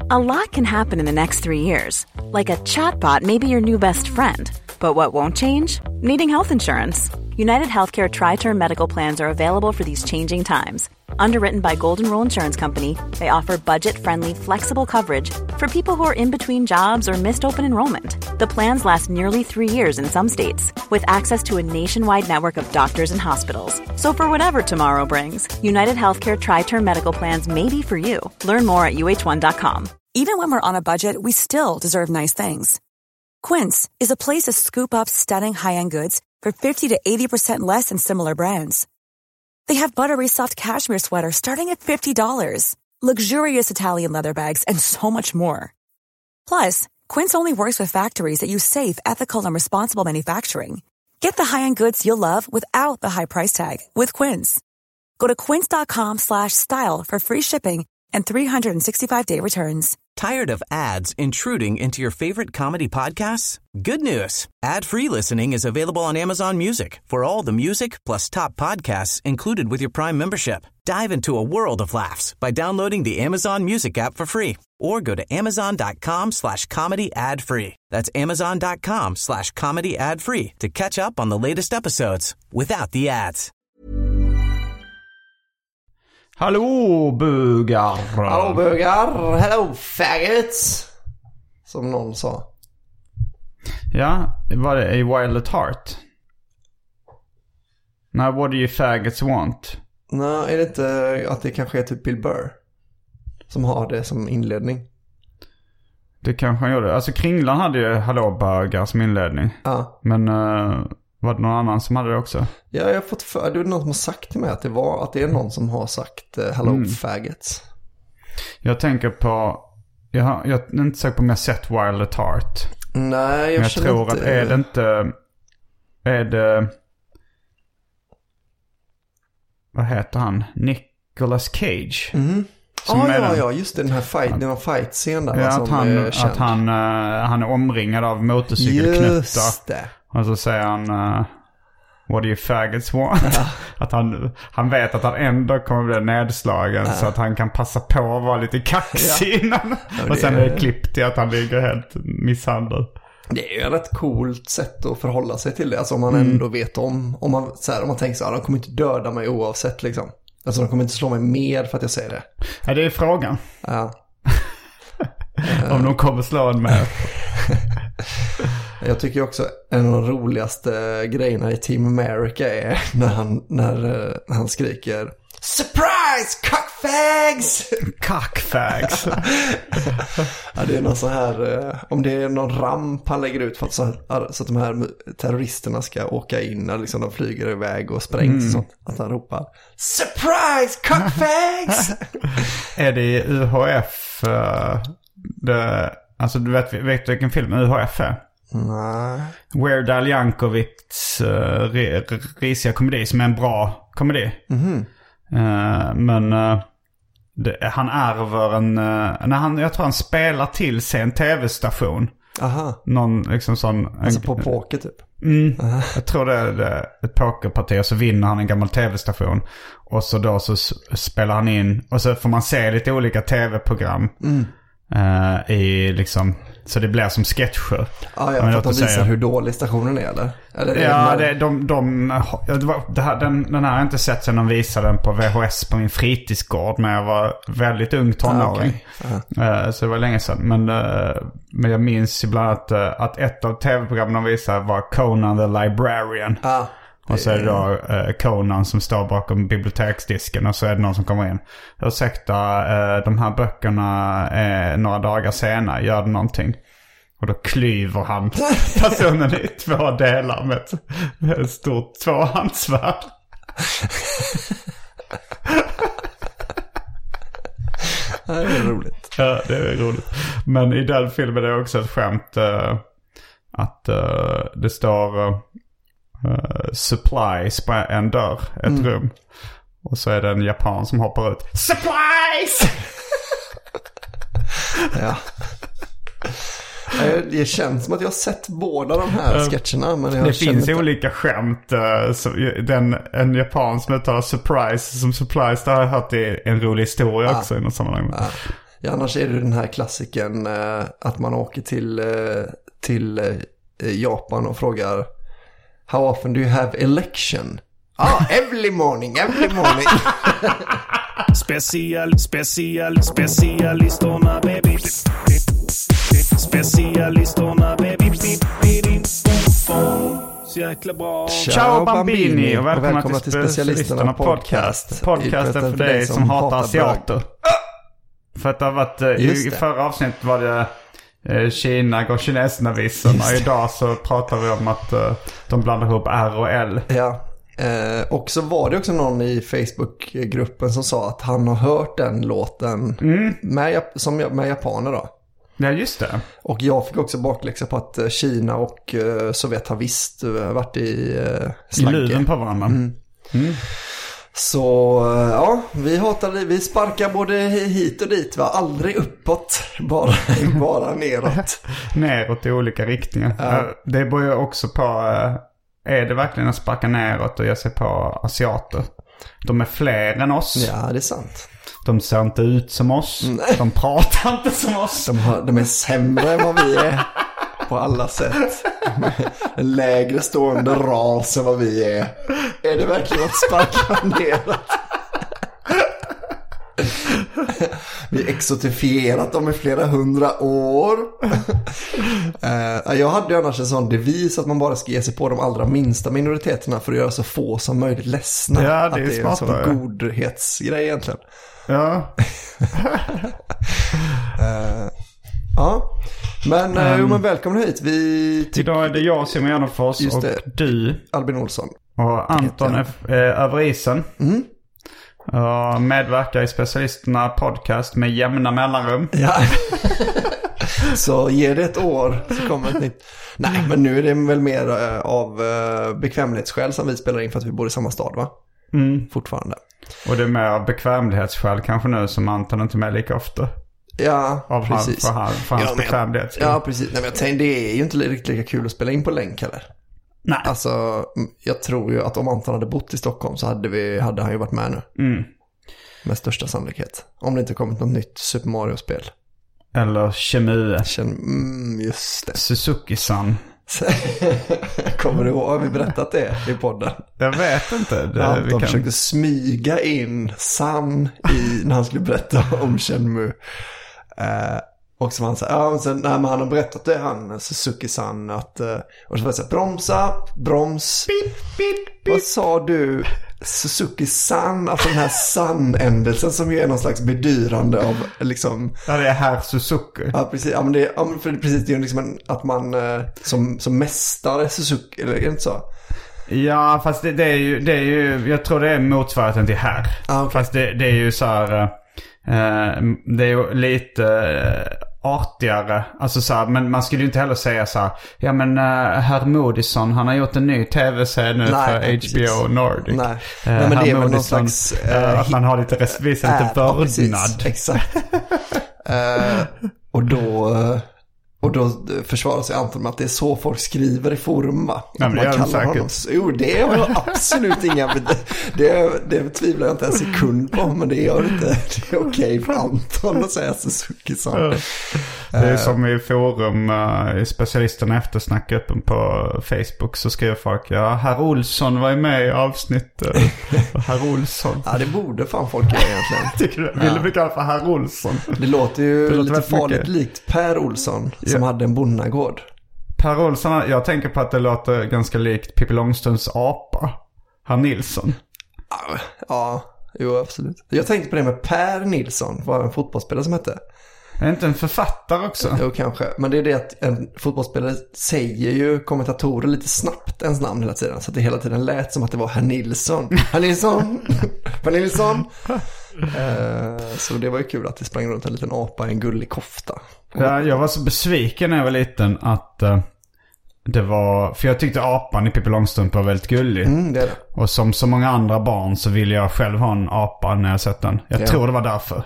A lot can happen in the next 3 years. Like a chatbot may be your new best friend. But what won't change? Needing health insurance. United Healthcare Tri-Term Medical Plans are available for these changing times. Underwritten by Golden Rule Insurance Company, they offer budget-friendly, flexible coverage for people who are in between jobs or missed open enrollment. The plans last nearly 3 years in some states, with access to a nationwide network of doctors and hospitals. So for whatever tomorrow brings, United Healthcare Tri-Term Medical Plans may be for you. Learn more at uh1.com. Even when we're on a budget, we still deserve nice things. Quince is a place to scoop up stunning high-end goods for 50 to 80% less than similar brands. They have buttery soft cashmere sweaters starting at $50, luxurious Italian leather bags, and so much more. Plus, Quince only works with factories that use safe, ethical, and responsible manufacturing. Get the high-end goods you'll love without the high price tag with Quince. Go to quince.com/style for free shipping and 365-day returns. Tired of ads intruding into your favorite comedy podcasts? Good news. Ad-free listening is available on Amazon Music for all the music plus top podcasts included with your Prime membership. Dive into a world of laughs by downloading the Amazon Music app for free or go to amazon.com/comedy ad-free. That's amazon.com/comedy ad-free to catch up on the latest episodes without the ads. Hallå bögar. Hallå bögar. Hello faggots. Som någon sa. Ja, var det A Wild at Heart? Nej, what do you faggots want? Nej, är det inte att det kanske är typ Bill Burr som har det som inledning? Det kanske han gjorde. Alltså Kringlan hade ju Hallå bögar som inledning. Ja. Men var det någon annan som hade det också? Ja, jag har fått för det är någon som har sagt till mig att det är någon som har sagt Hello faggots. Jag tänker på jag är inte säker på om jag sett Wild at Heart. Nej, jag tror inte... att är det vad heter han? Nicolas Cage. Ja, just det, den här fight-scen där. Ja, att han är omringad av motorcykelknuttar. Just det. Och så säger han what do you faggots want? Ja. Att han vet att han ändå kommer bli nedslagen så att han kan passa på att vara lite kaxig innan. Och sen är det klippt till att han ligger helt misshandlad. Det är ju ett coolt sätt att förhålla sig till det. Alltså om man ändå vet om man tänker så här, de kommer inte döda mig oavsett liksom. Alltså de kommer inte slå mig mer för att jag säger det. Ja, det är frågan. Ja. Om de kommer slå en med. Jag tycker också en av de roligaste grejerna i Team America är när han skriker surprise cockfags! Cockfags. Ja, det är någon så här om det är någon ramp han lägger ut för så att de här terroristerna ska åka in när liksom de flyger iväg och sprängs och sånt, att han ropar surprise cockfags! Är det UHF alltså du vet vilken film UHF är? Nej. Weird Al Yankovic's risiga komedi som är en bra komedi. Men han ärver jag tror han spelar till sig en tv-station. Aha. Någon liksom sån alltså på poker typ. Jag tror det är ett pokerparti och så vinner han en gammal tv-station och så då så spelar han in och så får man se lite olika tv-program i liksom, så det blir som sketcher. Ja, för att de visar hur dålig stationen är, eller? Den här har jag inte sett sedan de visade den på VHS på min fritidsgård, men jag var väldigt ung tonåring. Så det var länge sedan. Men jag minns ibland att ett av tv-programmen de visade var Conan the Librarian. Och så är det då Conan som står bakom biblioteksdisken och så är det någon som kommer in. Ursäkta, de här böckerna några dagar senare, gör det någonting? Och då klyver han personen i 2 delar med ett stort tvåhandsvärd. Det är roligt. Ja, det är roligt. Men i den filmen är det också ett skämt att det står supplies på en dörr, ett rum. Och så är det en japan som hoppar ut. Supplies! Ja. Det känns som att jag har sett båda de här sketcherna, men det finns olika skämt. En japan som uttalar surprise som supplies, det har jag hört i en rolig historia också i något sammanhang. Ja, annars är det den här klassiken att man åker till Japan och frågar How often do you have election? Every morning. Specialistorna baby. Specialistorna baby. Så jäkla bra. Ciao Bambini och välkomna till Specialisterna podcast. Podcasten för dig som hatar asiater. För att det har varit, i förra avsnittet var det Kina går kineserna vissen. Och idag så pratar vi om att de blandar ihop R och L. Ja, och så var det också någon i Facebookgruppen som sa att han har hört den låten med japaner då. Ja, just det. Och jag fick också bakläxa på att Kina och Sovjet har visst varit i slagge. I luven på varandra. Så ja, vi sparkar både hit och dit, va? Aldrig uppåt, bara neråt. Neråt i olika riktningar. Det beror ju också på, är det verkligen att sparka neråt och ge sig på asiater? De är fler än oss. Ja, det är sant. De ser inte ut som oss. Nej. De pratar inte som oss. De är sämre än vad vi är på alla sätt. En lägre stående ras än vad vi är. Är det verkligen att sparka neråt? Vi har exotifierat dem i flera 100 år. Jag hade ju annars en sån devis att man bara ska ge sig på de allra minsta minoriteterna för att göra så få som möjligt ledsna. Ja, det är att det är en sån godhetsgrej egentligen. Ja. Ja. Men välkommen hit. Idag är det jag, Simon Gärdenfors, och du, Albin Olsson. Och Anton är över isen. Och medverkar i Specialisterna podcast med jämna mellanrum. Ja. Så ger det ett år så kommer ett nytt. Nej, men nu är det väl mer av bekvämlighetsskäl som vi spelar in för att vi bor i samma stad, va? Fortfarande. Och det är mer av bekvämlighetsskäl kanske nu som Anton inte är med lika ofta. Ja, precis. För hans bekvämlighet. Ja, precis. Nej, men jag tänkte, det är ju inte riktigt lika kul att spela in på länk heller. Nej. Alltså, jag tror ju att om Anton hade bott i Stockholm så hade han ju varit med nu. Med största sannolikhet. Om det inte kommit något nytt Super Mario-spel. Eller Shemue. Just det. Suzuki-san. Kommer du ihåg? Har vi berättat det i podden? Jag vet inte. Anton försökte smyga in San när han skulle berätta om Shenmue. Och så var han så här, sen när han har berättat det, han Suzuki-san, att och så var det så här, broms. Beep. Vad sa du? Suzuki-san, alltså den här san-ändelsen som ju är någon slags bedyrande av liksom. Ja, det är här Suzuki. Ja, precis. Ja, men det är ju liksom att man som mästare Suzuki, eller är det inte så? Ja, fast det är ju jag tror det är motsvarigheten till här. Okay. Fast det är ju så här det är ju lite artigare, alltså så här, men man skulle ju inte heller säga så här, ja men herr Modison, han har gjort en ny tv-serie nu för HBO Nordic. Nej, men det är väl någon slags att man har lite visar lite vördnad. Exakt. Och då försvarar sig Anton med att det är så folk skriver i forum, va? Ja, men man kallar honom. Jo, det har jag absolut det tvivlar jag inte en sekund på, men det gör inte. Det är okej för Anton att säga Suzuki-san. Det är som i forum i Specialisterna eftersnackgruppen på Facebook, så skriver folk, ja, herr Olsson var ju med i avsnittet. Herr Olsson. Ja, det borde fan folk göra egentligen. Tycker du? Vill du bli kallad för herr Olsson? Det låter ju lite farligt likt Per Olsson som hade en bonnagård. Per Olsson, jag tänker på att det låter ganska likt Pippi Långstrumps apa. Herr Nilsson. Ja, jo absolut. Jag tänkte på det med Per Nilsson, var en fotbollsspelare som hette. Är inte en författare också? Jo, kanske. Men det är det att en fotbollsspelare säger ju kommentatorer lite snabbt ens namn hela tiden. Så att det hela tiden lät som att det var herr Nilsson. Herr Nilsson! Herr Nilsson! Så det var ju kul att det sprang runt en liten apa i en gullig kofta. Ja, jag var så besviken när jag var liten att det var... För jag tyckte apan i Pippi Långstrump var väldigt gullig. Det är det. Och som så många andra barn så ville jag själv ha en apa när jag sett den. Jag tror det var därför.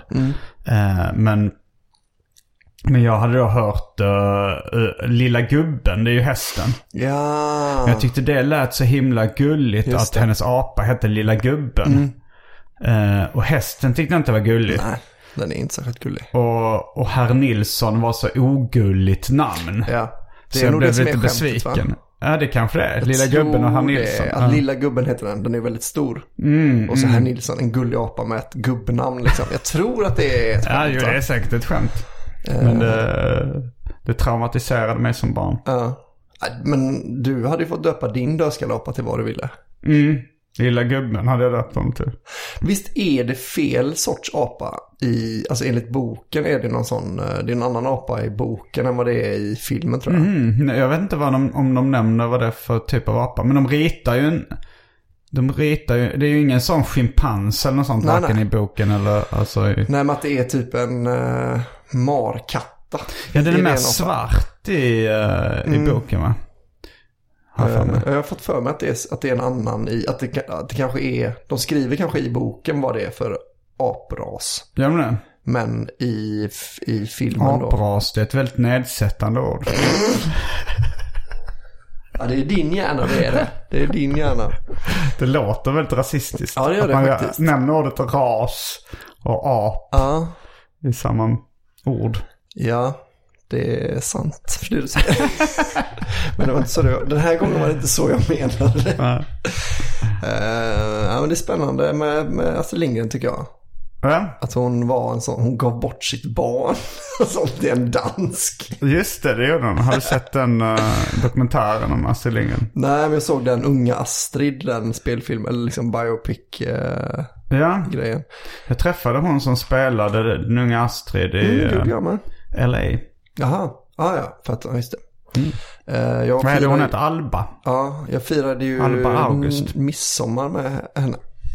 Men jag hade då hört Lilla gubben, det är ju hästen. Ja. Men jag tyckte det lät så himla gulligt. Just att hennes apa hette Lilla gubben. Och hästen tyckte inte var gulligt. Den är inte särskilt gullig. Och Herr Nilsson var så ogulligt namn. Ja. Det så är jag nog blev det som lite är skämtet, besviken. va? Ja, det kanske det är. Lilla gubben och Herr Nilsson. Att Lilla gubben heter den. Den är väldigt stor. Och så Herr Nilsson, en gullig apa med ett gubbnamn liksom. Jag tror att det är ett skämt. Ja, det är säkert ett skämt. Men det traumatiserade mig som barn. Ja. Men du hade ju fått döpa din dödskalleapa till vad du ville. Lilla gubben hade jag döpt dem till. Visst är det fel sorts apa alltså enligt boken är det någon sån, det är en annan apa i boken än vad det är i filmen tror jag. Jag vet inte om de nämner vad det är för typ av apa. Men de ritar ju det är ju ingen sån schimpans eller något sånt varken i boken eller alltså Nej, men att det är typ en markatta. Ja, den är mer svart i boken, va? Jag har fått för mig att det är en annan att det kanske är, de skriver kanske i boken vad det är för apras. Ja, men Men i filmen då. Apras, det är ett väldigt nedsättande ord. Ja, det är din hjärna, det är det. Det är din hjärna. Det låter väldigt rasistiskt. Ja, det gör det faktiskt. Man nämner ordet ras och ap i samma ord. Ja, det är sant. Det du säger. Men det var inte så den här gången var det inte så jag menade. Ja, men det är spännande med Astrid Lindgren tycker jag. Ja. Att hon var en sån, hon gav bort sitt barn som till en dansk. Just det gjorde hon. Har du sett den dokumentären om Astrid Lindgren? Nej, men jag såg den unga Astrid, den spelfilm eller liksom biopic grejen. Jag träffade hon som spelade den unga Astrid i LA. Jaha, ja, fattar, just det. Vad är det hon heter? Alba? Ja, jag firade ju Alba August. midsommar med henne.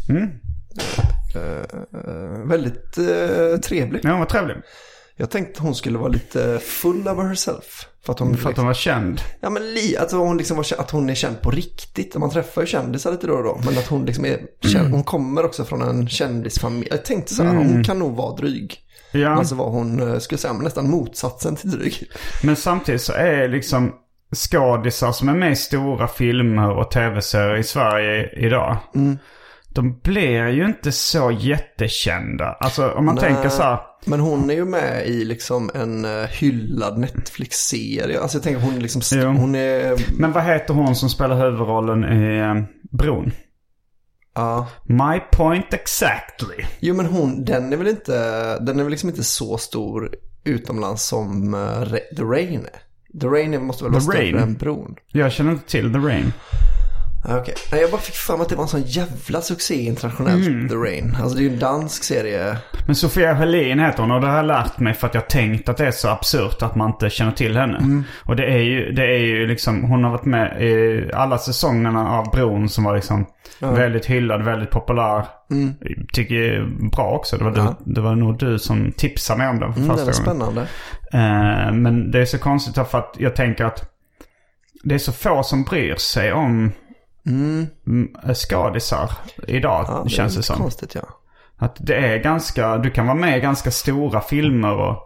Väldigt trevlig. Ja, hon var trevlig. Jag tänkte hon skulle vara lite full of herself. För att hon var känd. Ja, men att hon liksom att hon är känd på riktigt. Man träffar ju kändisar lite då och då. Men att hon liksom är känd. Hon kommer också från en kändisfamilj. Jag tänkte så här, hon kan nog vara dryg. Ja. Alltså var hon, skulle säga, nästan motsatsen till dryg. Men samtidigt så är liksom skådisar som är med i stora filmer och tv-serier i Sverige idag. De blir ju inte så jättekända. Alltså om man tänker så här. Men hon är ju med i liksom en hyllad Netflix-serie. Alltså jag tänker hon liksom hon är... Men vad heter hon som spelar huvudrollen i Bron? Ja. My point exactly. Jo, men den är väl liksom inte så stor utomlands som The Rain är. The Rain måste väl vara större än Bron. Jag känner inte till The Rain. Okej. Nej, jag bara fick fram att det var en sån jävla succé internationellt, The Rain. Alltså det är ju en dansk serie. Men Sofia Helin heter hon, och det har jag lärt mig för att jag tänkt att det är så absurt att man inte känner till henne. Och det är ju liksom, hon har varit med i alla säsongerna av Bron som var liksom väldigt hyllad, väldigt populär. Tycker jag är bra också. Det var nog du som tipsade mig om den för första gången. Det var spännande. Men det är så konstigt för att jag tänker att det är så få som bryr sig om skadisar idag, känns det som. Konstigt, ja. Att det är ganska, du kan vara med i ganska stora filmer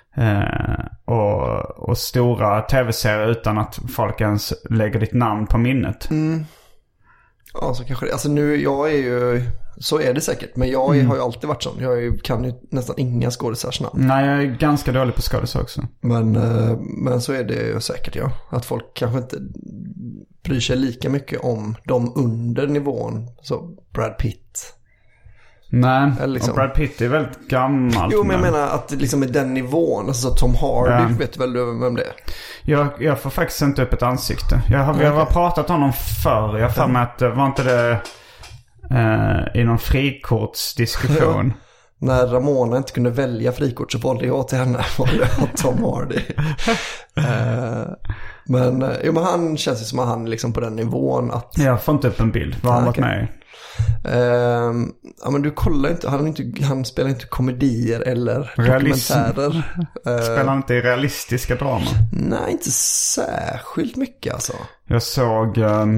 och stora tv-serier utan att folk ens lägger ditt namn på minnet. Ja, så kanske det. Alltså nu, jag är ju, så är det säkert. Men jag har ju alltid varit sån. Kan ju nästan inga skådisars namn. Nej, jag är ganska dålig på skådisar också. Men så är det ju säkert, ja. Att folk kanske inte bryr sig lika mycket om de under nivån. Så Brad Pitt. Nej, liksom. Och Brad Pitt är väldigt gammal. Jo, men jag menar att liksom med den nivån, alltså Tom Hardy, vet väl du vem det är? Jag får faktiskt inte upp ett ansikte. Vi har pratat om honom förr. Jag får med att var inte det i någon frikortsdiskussion. När Ramona inte kunde välja frikort så valde jag till henne. Tom Hardy. Men han känns ju som att han liksom på den nivån att... Jag får inte upp en bild. Vad har han varit med i? Ja, men du kollar inte, han spelar inte komedier eller dokumentärer. Spelar han inte i realistiska drama? Nej, inte särskilt mycket alltså. Jag såg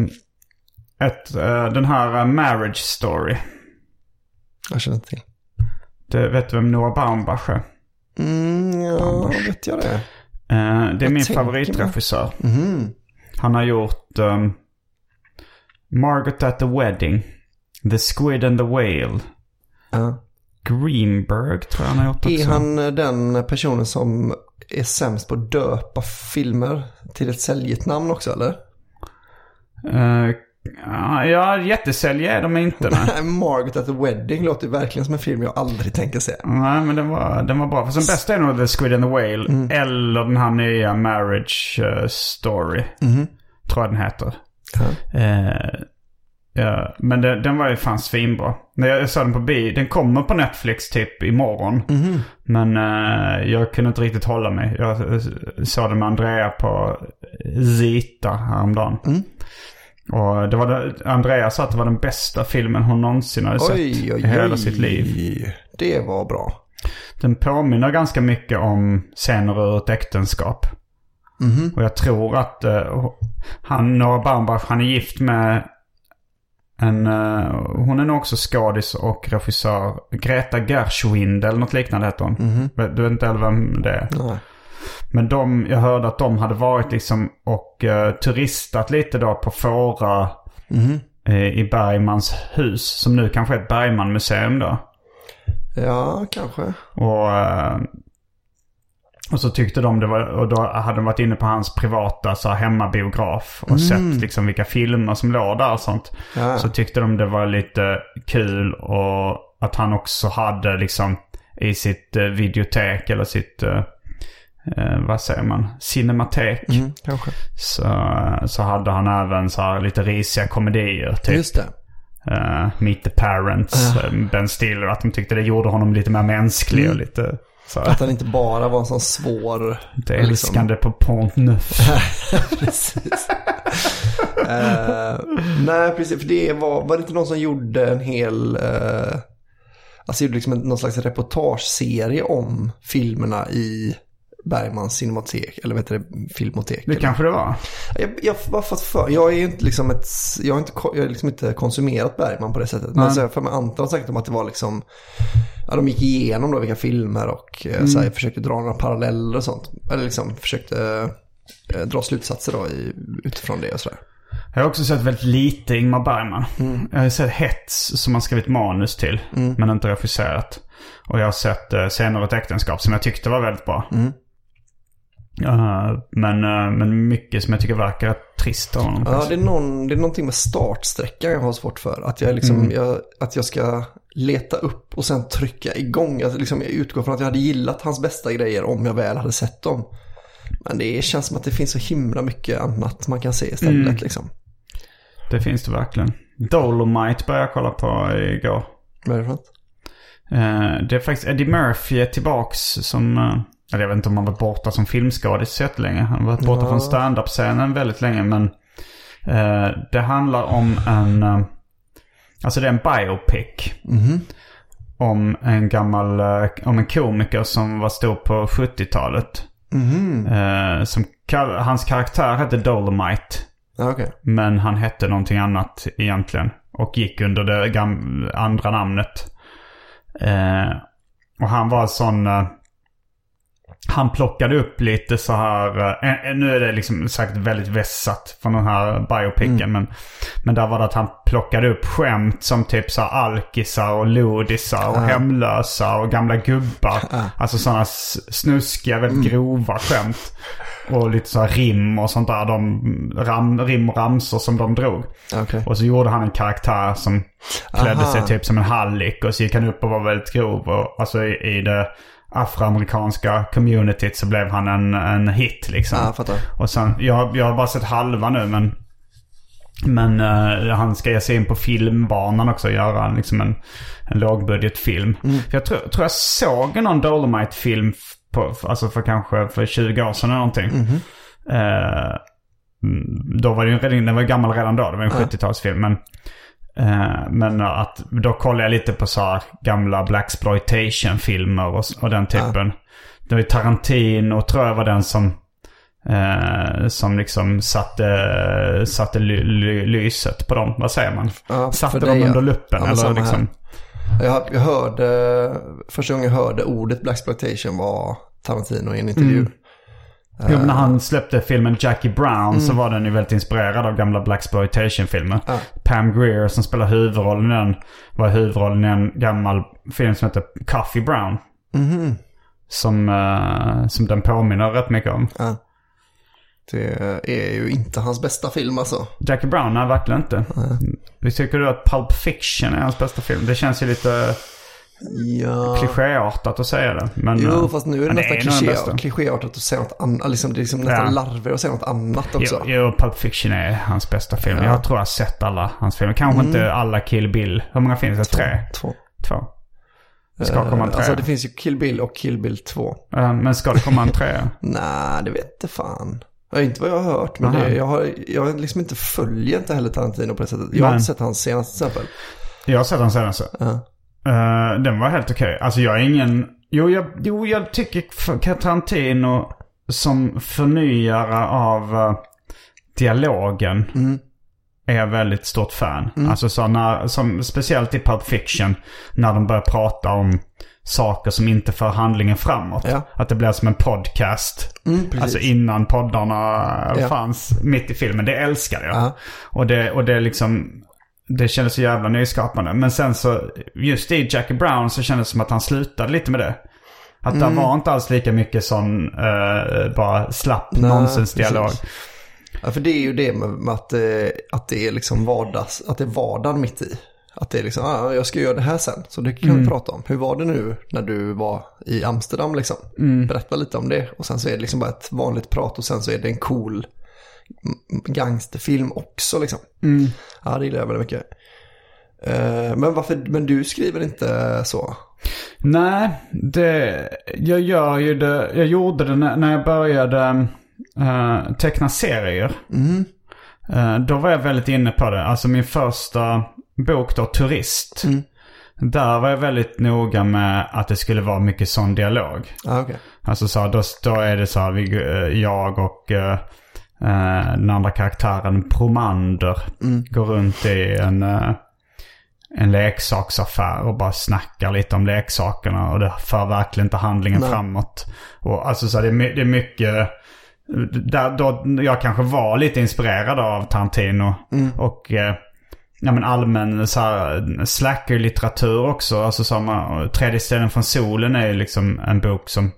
den här Marriage Story. Jag känner inte till. Vet du vem Noah Baumbach är? Ja, vet jag det. Det är min favoritregissör. Han har gjort Margaret at the Wedding, The Squid and the Whale, Greenberg tror jag han har gjort också. Är han den personen som är sämst på att döpa filmer till ett säljigt namn också, eller? Ja, jättesälja är de inte. Margaret at the Wedding låter verkligen som en film jag aldrig tänker se. Nej, men den var bra. För den bästa är nog The Squid and the Whale. Eller den här nya Marriage Story. Tror jag den heter. Ja, men den var ju fan svinbra. När jag såg den på bio, den kommer på Netflix typ imorgon. Men jag kunde inte riktigt hålla mig. Jag såg den med Andrea på Zita häromdagen. Och det var Andrea sa att det var den bästa filmen hon någonsin hade sett i hela sitt liv. Det var bra. Den påminner ganska mycket om scener ur ett äktenskap. Och jag tror att Noah Baumbach, han är gift med hon är nog också skådis och regissör, Greta Gershwind eller något liknande heter hon. Du vet inte heller vem det är. Nej. Men jag hörde att de hade varit liksom och turistat lite då på Fåra i Bergmans hus, som nu kanske är ett Bergman-museum då. Ja, kanske. Och så tyckte de det var, och då hade de varit inne på hans privata så hemmabiograf och sett liksom vilka filmer som låg där och sånt. Ja. Så tyckte de det var lite kul, och att han också hade liksom i sitt videotek eller sitt vad säger man, cinematek, kanske. Så hade han även så här lite risiga komedier typ. Just det. Meet the Parents, Ben Stiller, att de tyckte det gjorde honom lite mer mänsklig och lite så. Att han inte bara var en sån svår... Det älskande på Pont Neuf. Precis. Nej, precis. För det var det inte någon som gjorde en hel... alltså gjorde liksom någon slags reportageserie om filmerna i Bergmans cinematek, eller vet du, filmotek. Det kanske det var. Jag har fått jag är ju inte liksom jag har liksom inte konsumerat Bergman på det sättet. Men så för mig antar sagt om att det var liksom, ja, de gick igenom då vilka filmer och så här, försökte dra några paralleller och sånt, eller liksom försökte dra slutsatser då utifrån det och sådär. Jag har också sett väldigt lite Ingmar Bergman. Jag har sett Hets som han skrivit manus till, men inte regisserat. Och jag har sett Scener ett äktenskap som jag tyckte var väldigt bra. Men mycket som jag tycker verkar trist av honom. Ja, det är någonting med startsträckan jag har svårt för. Att jag liksom, att jag ska leta upp och sen trycka igång. Jag utgår från att jag hade gillat hans bästa grejer om jag väl hade sett dem. Men det känns som att det finns så himla mycket annat man kan se istället liksom. Det finns det verkligen. Dolomite började jag kolla på igår. Vad är det för något? Det är faktiskt Eddie Murphy är tillbaks som... jag vet inte om han var borta som filmskådis så länge. Han var borta från stand-up-scenen väldigt länge. Men det handlar om alltså det är en biopic. Om en komiker som var stor på 70-talet. Hans karaktär hette Dolomite. Okay. Men han hette någonting annat egentligen. Och gick under det andra namnet. Och han var sån... han plockade upp lite så här... nu är det liksom sagt väldigt vässat från den här biopicen. Men där var det att han plockade upp skämt som typ så alkisar och lodisar och hemlösa och gamla gubbar. Alltså sådana snuskiga, väldigt grova skämt. Och lite så här rim och sånt där. Rim och ramsor som de drog. Okay. Och så gjorde han en karaktär som klädde sig typ som en hallick. Och så gick han upp och var väldigt grov. Och alltså i det afroamerikanska communityt så blev han en hit liksom. Och sen, jag har bara sett halva nu, men han ska ge sig in på filmbanan också och göra liksom en lågbudgetfilm. För jag tror jag såg någon Dolomite-film alltså för 20 år sedan eller någonting. Då var det ju den var gammal redan då. Det var en 70-talsfilm, men att då kollade jag lite på så här gamla blaxploitation-filmer och den typen. Det var ju Tarantino, tror jag var den som liksom satte lyset på dem. Vad säger man? Satte dem under luppen eller liksom. Jag hörde första gången jag hörde ordet blaxploitation var Tarantino i en intervju. Jo, när han släppte filmen Jackie Brown så var den ju väldigt inspirerad av gamla blaxploitation-filmer. Pam Grier som spelar huvudrollen i den var huvudrollen i en gammal film som heter Coffee Brown. Som den påminner rätt mycket om. Det är ju inte hans bästa film alltså. Jackie Brown är verkligen inte. Vi tycker du att Pulp Fiction är hans bästa film? Det känns ju lite klichéartat att säga det. Men, jo, fast nu är det nästan klichéartat att säga något annat. Liksom, det är liksom nästan larver att säga något annat också. Jo, Pulp Fiction är hans bästa film. Jag tror jag har sett alla hans filmer. Kanske inte alla Kill Bill. Hur många finns det? 3? 2. Det ska komma en 3. Alltså det finns ju Kill Bill och Kill Bill 2. Men ska det komma en 3? Nej, det vet inte fan. Inte vad jag har hört, men jag har liksom inte följer inte heller Tarantino på det sättet. Jag har inte sett hans senaste till exempel. Jag har sett hans senaste. Den var helt okej. Alltså jag är ingen... Jag tycker Tarantino som förnyare av dialogen är jag väldigt stort fan. Alltså som speciellt i Pulp Fiction när de börjar prata om saker som inte för handlingen framåt. Att det blir som en podcast. Alltså innan poddarna fanns mitt i filmen. Det älskade jag. Och det liksom... Det kändes så jävla nyskapande. Men sen så, just i Jackie Brown så kändes det som att han slutade lite med det. Att det var inte alls lika mycket som bara slapp nonsensdialog. Ja, för det är ju det med att det är liksom att det är vardagen mitt i. Att det är liksom, jag ska göra det här sen. Så det kan vi prata om. Hur var det nu när du var i Amsterdam liksom? Berätta lite om det. Och sen så är det liksom bara ett vanligt prat. Och sen så är det en cool gangsterfilm också liksom. Ja, det gillar jag väldigt mycket. Men du skriver inte så? Nej, jag gör ju det. Jag gjorde det när jag började teckna serier. Då var jag väldigt inne på det. Alltså min första bok då, Turist. Där var jag väldigt noga med att det skulle vara mycket sån dialog. Okay. Alltså så då är det så här, jag och den andra karaktären Promander går runt i en leksaksaffär och bara snackar lite om leksakerna och det för verkligen inte handlingen framåt. Och alltså så det är mycket där då jag kanske var lite inspirerad av Tarantino och allmän så här slacker-litteratur också. Alltså samma Tredje ställen från solen är ju liksom en bok som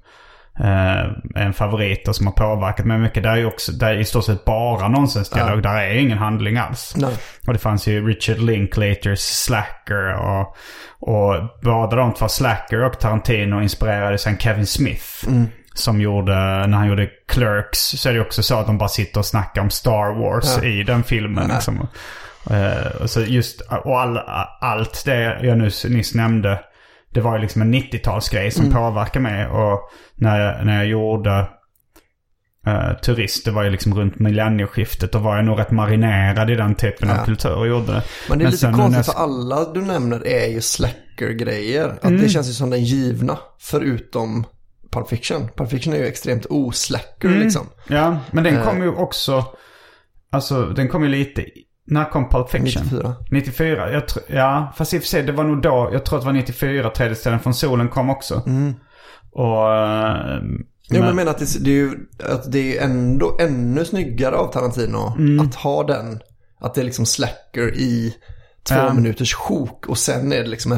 en favorit och som har påverkat mig mycket. Där är ju också, där är i stort sett bara nonsensdialog. Där är ingen handling alls. Och det fanns ju Richard Linklaters Slacker och båda de två, Slacker och Tarantino, inspirerade sen Kevin Smith som gjorde, när han gjorde Clerks, så är det också så att de bara sitter och snackar om Star Wars i den filmen liksom. Och så just och allt det jag nyss nämnde, det var ju liksom en 90-talsgrej som påverkar mig. Och när jag gjorde Turist, det var ju liksom runt millennieskiftet. Då var jag nog rätt marinerad i den typen av kultur och gjorde det. Men det är lite konstigt för alla du nämner är ju slacker-grejer. Att det känns ju som den givna, förutom Pulp Fiction. Pulp Fiction är ju extremt oslacker liksom. Ja, men den kom ju också... Alltså, den kom ju lite... När kom Pulp Fiction? 94. Fast i och för sig, det var nog då, jag tror att det var 94, Tredje ställen från solen kom också. Och... jag menar att det är ändå ännu snyggare av Tarantino att ha den, att det är liksom slacker i 2 minuters sjok och sen är det liksom en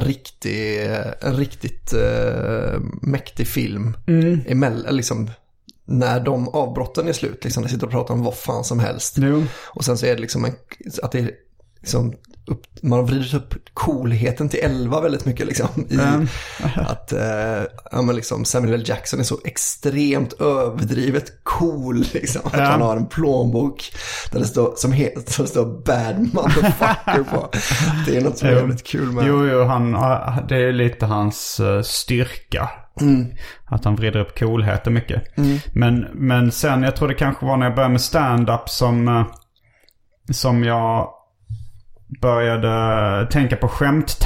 riktigt mäktig film emellan liksom. När de avbrotten är slut liksom, när sitter och pratar om vad fan som helst. Och sen så är det liksom att det är liksom man har vridit upp coolheten till 11 väldigt mycket liksom, i att men liksom Samuel L. Jackson är så extremt överdrivet cool liksom, att han har en plånbok där det står som står bad motherfucker på. Det är något som är väldigt kul med. Det är lite hans styrka. Att han vrider upp coolheten mycket. Men sen, jag tror det kanske var när jag började med stand-up som jag började tänka på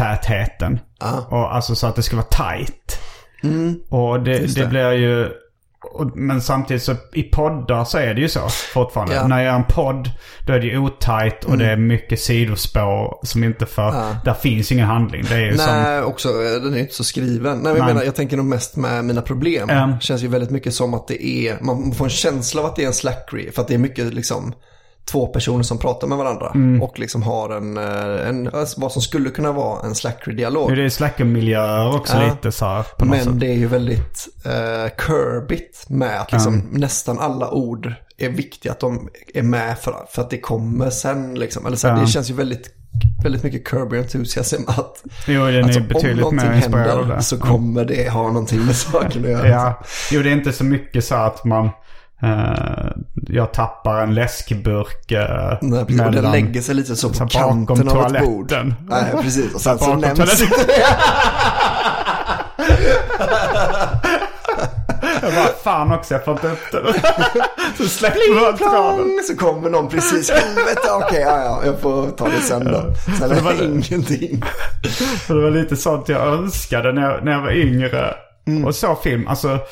skämttätheten. Och alltså så att det skulle vara tight. Och det blir ju Men samtidigt så i poddar så är det ju så fortfarande. Ja. När jag gör en podd då är det ju otajt och det är mycket sidospår som inte där finns ingen handling. Det är ju också den är inte så skriven. Nej, jag menar, jag tänker nog mest med mina problem. Det känns ju väldigt mycket som att det är, man får en känsla av att det är en slackery, för att det är mycket liksom två personer som pratar med varandra och liksom har en vad som skulle kunna vara en slackery-dialog. Det är slacker-miljöer också lite så här på något sätt. Men det är ju väldigt curbigt med att liksom nästan alla ord är viktiga att de är med för att det kommer sen liksom. Eller så det känns ju väldigt mycket Curb Your Enthusiasm att den är betydligt mer inspirerad av det. Så kommer det ha någonting med saken att göra. Ja. Jo, det är inte så mycket så att man jag tappar en läskburk nej, precis. Och den lägger sig lite så på kanten av ett bord. Nej, precis. Och sen så nämns jag bara, fan också, jag får inte upp det. Så släpper så kommer någon precis. Okej, jag får ta det sen då. Sen är det ingenting. Det var lite sånt jag önskade när jag var yngre och så film.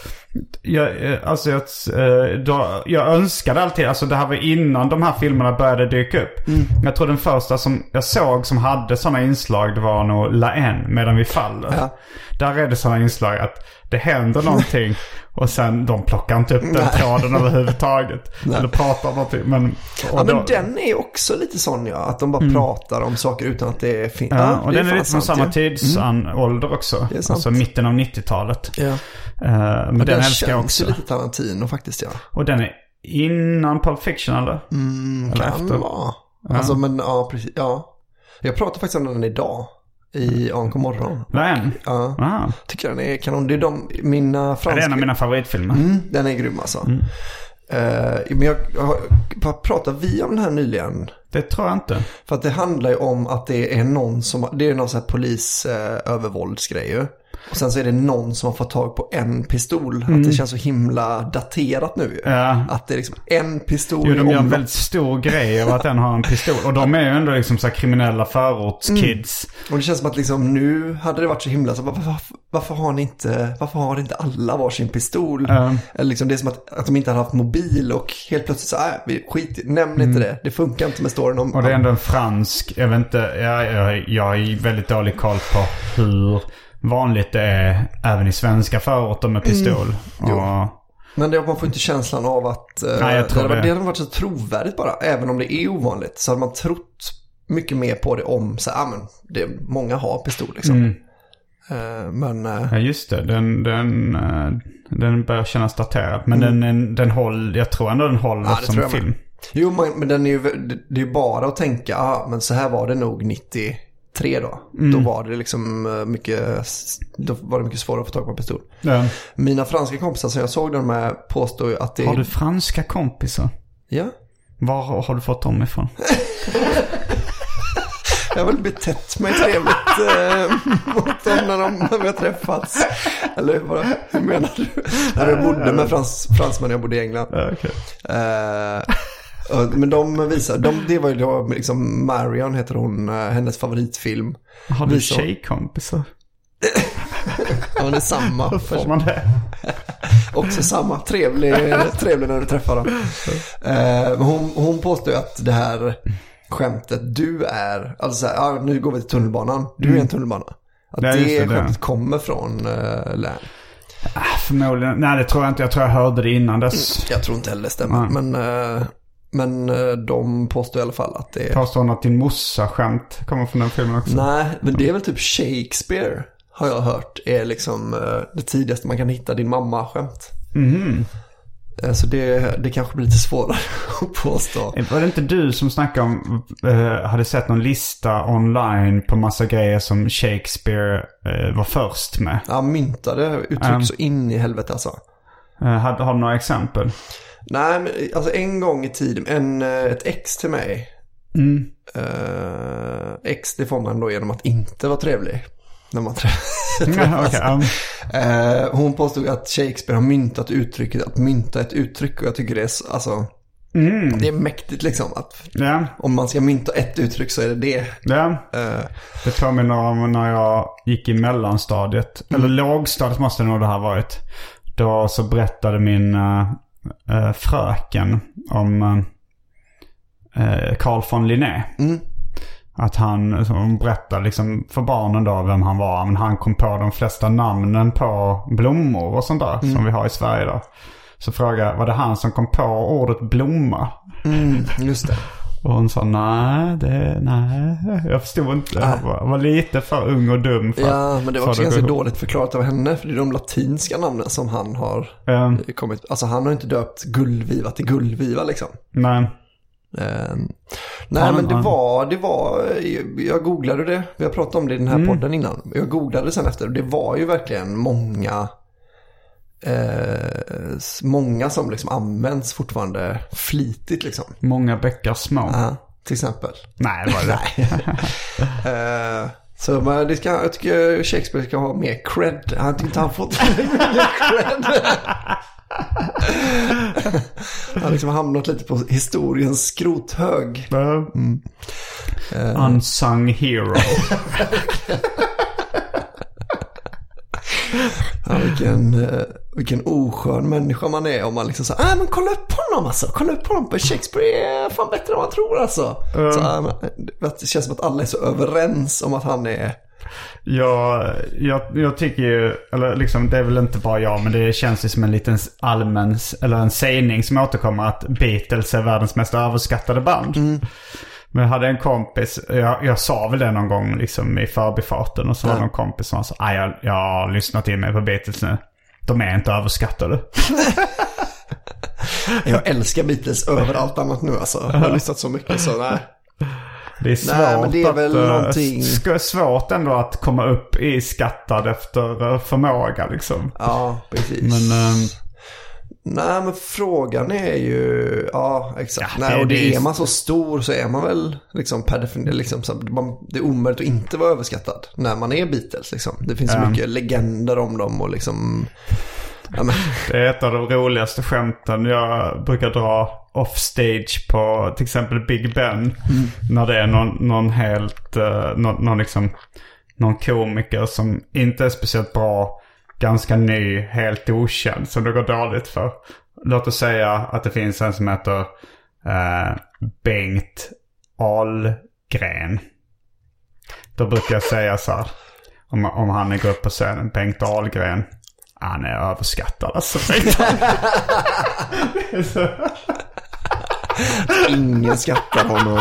Jag önskade alltid, alltså det här var innan de här filmerna började dyka upp. Jag tror den första som jag såg som hade sådana inslag, det var nog La En, Medan vi faller. Där är det sådana inslag att det händer någonting och sen de plockar inte upp den tråden överhuvudtaget. Eller pratar någonting. Men den är också lite sån, att de bara pratar om saker utan att det finns. Ja, och den är lite från samma tidsålder också. Alltså mitten av 90-talet. Ja. Men den älskar jag också. Den känns lite Tarantino faktiskt, ja. Och den är innan Pulp Fiction, eller? Eller efter? Vara. Alltså, men precis. Ja. Jag pratar faktiskt om den idag. I Ankom morgon. Den? Ja. Tycker den är kanon. Det är mina franska... Det är en av mina favoritfilmer. Den är grym alltså. Men pratar vi om den här nyligen? Det tror jag inte. För att det handlar ju om att det är någon som... Det är någon sån här polisövervåldsgrej ju. Och sen så är det någon som har fått tag på en pistol. Att det känns så himla daterat nu. Ja. Att det är liksom en pistol. Jo, de gör en väldigt stor grej av att den har en pistol. Och de är ju ändå liksom så här kriminella förortskids. Och det känns som att liksom nu hade det varit så himla så varför har inte alla varsin pistol? Eller liksom det är som att de inte har haft mobil och helt plötsligt så nämn inte det. Det funkar inte med storyn om... Och det är ändå en fransk, jag vet inte, jag har väldigt dålig koll på hur vanligt det är även i svenska förorter med pistol. Men man får inte känslan av att det hade varit så trovärdigt bara. Även om det är ovanligt så hade man trott mycket mer på det om så många har pistol liksom. Men ja, just det. Den börjar kännas daterad. Men den håller, jag tror ändå den håller som film. Jo, men det är ju bara att tänka men så här var det nog 93 då. Då var det liksom mycket svårare att få tag på en pistol. Ja. Mina franska kompisar som jag såg dem med påstår ju att det... Har du franska kompisar? Ja. Var har du fått dem ifrån? Jag har väl betett mig trevligt mot dem när vi har träffats. Eller hur menar du? När jag bodde med fransmän, jag bodde i England. Okay. Men de visar, det var ju då liksom Marion heter hon, hennes favoritfilm. Har du tjejkompisar? Ja, det är samma. Hur får man det? Också samma, trevlig när du träffar dem. Hon påstår att det här skämtet, du är, alltså så här, nu går vi till tunnelbanan, du är en tunnelbana. Att det skämtet kommer från län. Förmodligen, nej det tror jag inte, jag tror jag hörde det innan dess. Jag tror inte heller det stämmer, men de påstår i alla fall att det är... Påstår hon att din mossa-skämt kommer från den filmen också? Nej, men det är väl typ Shakespeare, har jag hört, är liksom det tidigaste man kan hitta din mamma-skämt. Så det kanske blir lite svårare att påstå. Var det inte du som snackade om hade sett någon lista online på massa grejer som Shakespeare var först med? Ja, myntade uttryck så in i helvete alltså. Har du några exempel? Nej, men alltså en gång i tiden ett ex till mig. Ex, det får man då genom att inte vara trevlig när man träffas. Hon påstod att Shakespeare har myntat uttrycket att mynta ett uttryck, och jag tycker det är alltså det är mäktigt liksom att om man ska mynta ett uttryck så är det. Det påminner om när jag gick i mellanstadiet eller lågstadiet måste det nog det här varit. Då så berättade min fröken om Carl von Linné. Att hon berättade liksom för barnen då vem han var. Men han kom på de flesta namnen på blommor och sånt där som vi har i Sverige då. Så frågade, var det han som kom på ordet blomma? Just det. Och hon sa, nej. Jag förstod inte. Jag var lite för ung och dum. Ja, men det var också ganska dåligt förklarat av henne. För det är de latinska namnen som han har kommit. Alltså han har inte döpt Gullviva till Gullviva liksom. Nej. Nej, men det var jag googlade det. Vi har pratat om det i den här podden innan. Jag googlade sen efter. Det var ju verkligen många som liksom används fortfarande flitigt liksom. Många bäckar små. Till exempel. Nej, det var det. Så jag tycker Shakespeare ska ha mer cred. Han tyckte inte han fått mer cred. Han har liksom hamnat lite på historiens skrothög. Unsung hero. Vilken oskön människa man är om man liksom säger, men kolla upp honom alltså. Kolla upp honom. Shakespeare är fan bättre än man tror alltså. Så, det känns som att alla är så överens om att han är... Jag tycker ju, eller liksom, det är väl inte bara jag, men det känns ju som en liten allmän, eller en sägning som återkommer, att Beatles är världens mest överskattade band. Men jag hade en kompis, jag sa väl det någon gång liksom i förbifarten, och så var det någon kompis som sa, jag har lyssnat in mig på Beatles nu. De är inte överskattade. Jag älskar Beatles över allt annat nu alltså. Jag har lyssnat så mycket så nej. Det är svårt, men det är väl någonting... svårt ändå att komma upp i skattad efter förmåga liksom. Ja, precis. Men frågan är ju... Ja, exakt. Ja, är man så stor så är man väl liksom per definition liksom, så det är omöjligt att inte vara överskattad när man är Beatles liksom. Det finns så mycket legender om dem och liksom... Ja, men. Det är ett av de roligaste skämten jag brukar dra offstage på till exempel Big Ben. När det är någon komiker som inte är speciellt bra, ganska ny, helt okänd, som det går dåligt för. Låt oss säga att det finns en som heter Bengt Ahlgren. Då brukar jag säga så här, om han går upp på scenen, Bengt Ahlgren, han är överskattad alltså. Ingen skattar honom.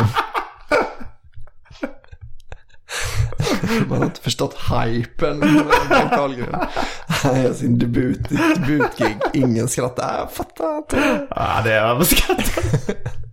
Man har inte förstått hypen med Bengt Ahlgren. Han gör sin debutgig. Ingen skrattar. Jag fattar inte. Ja, det är överskattat.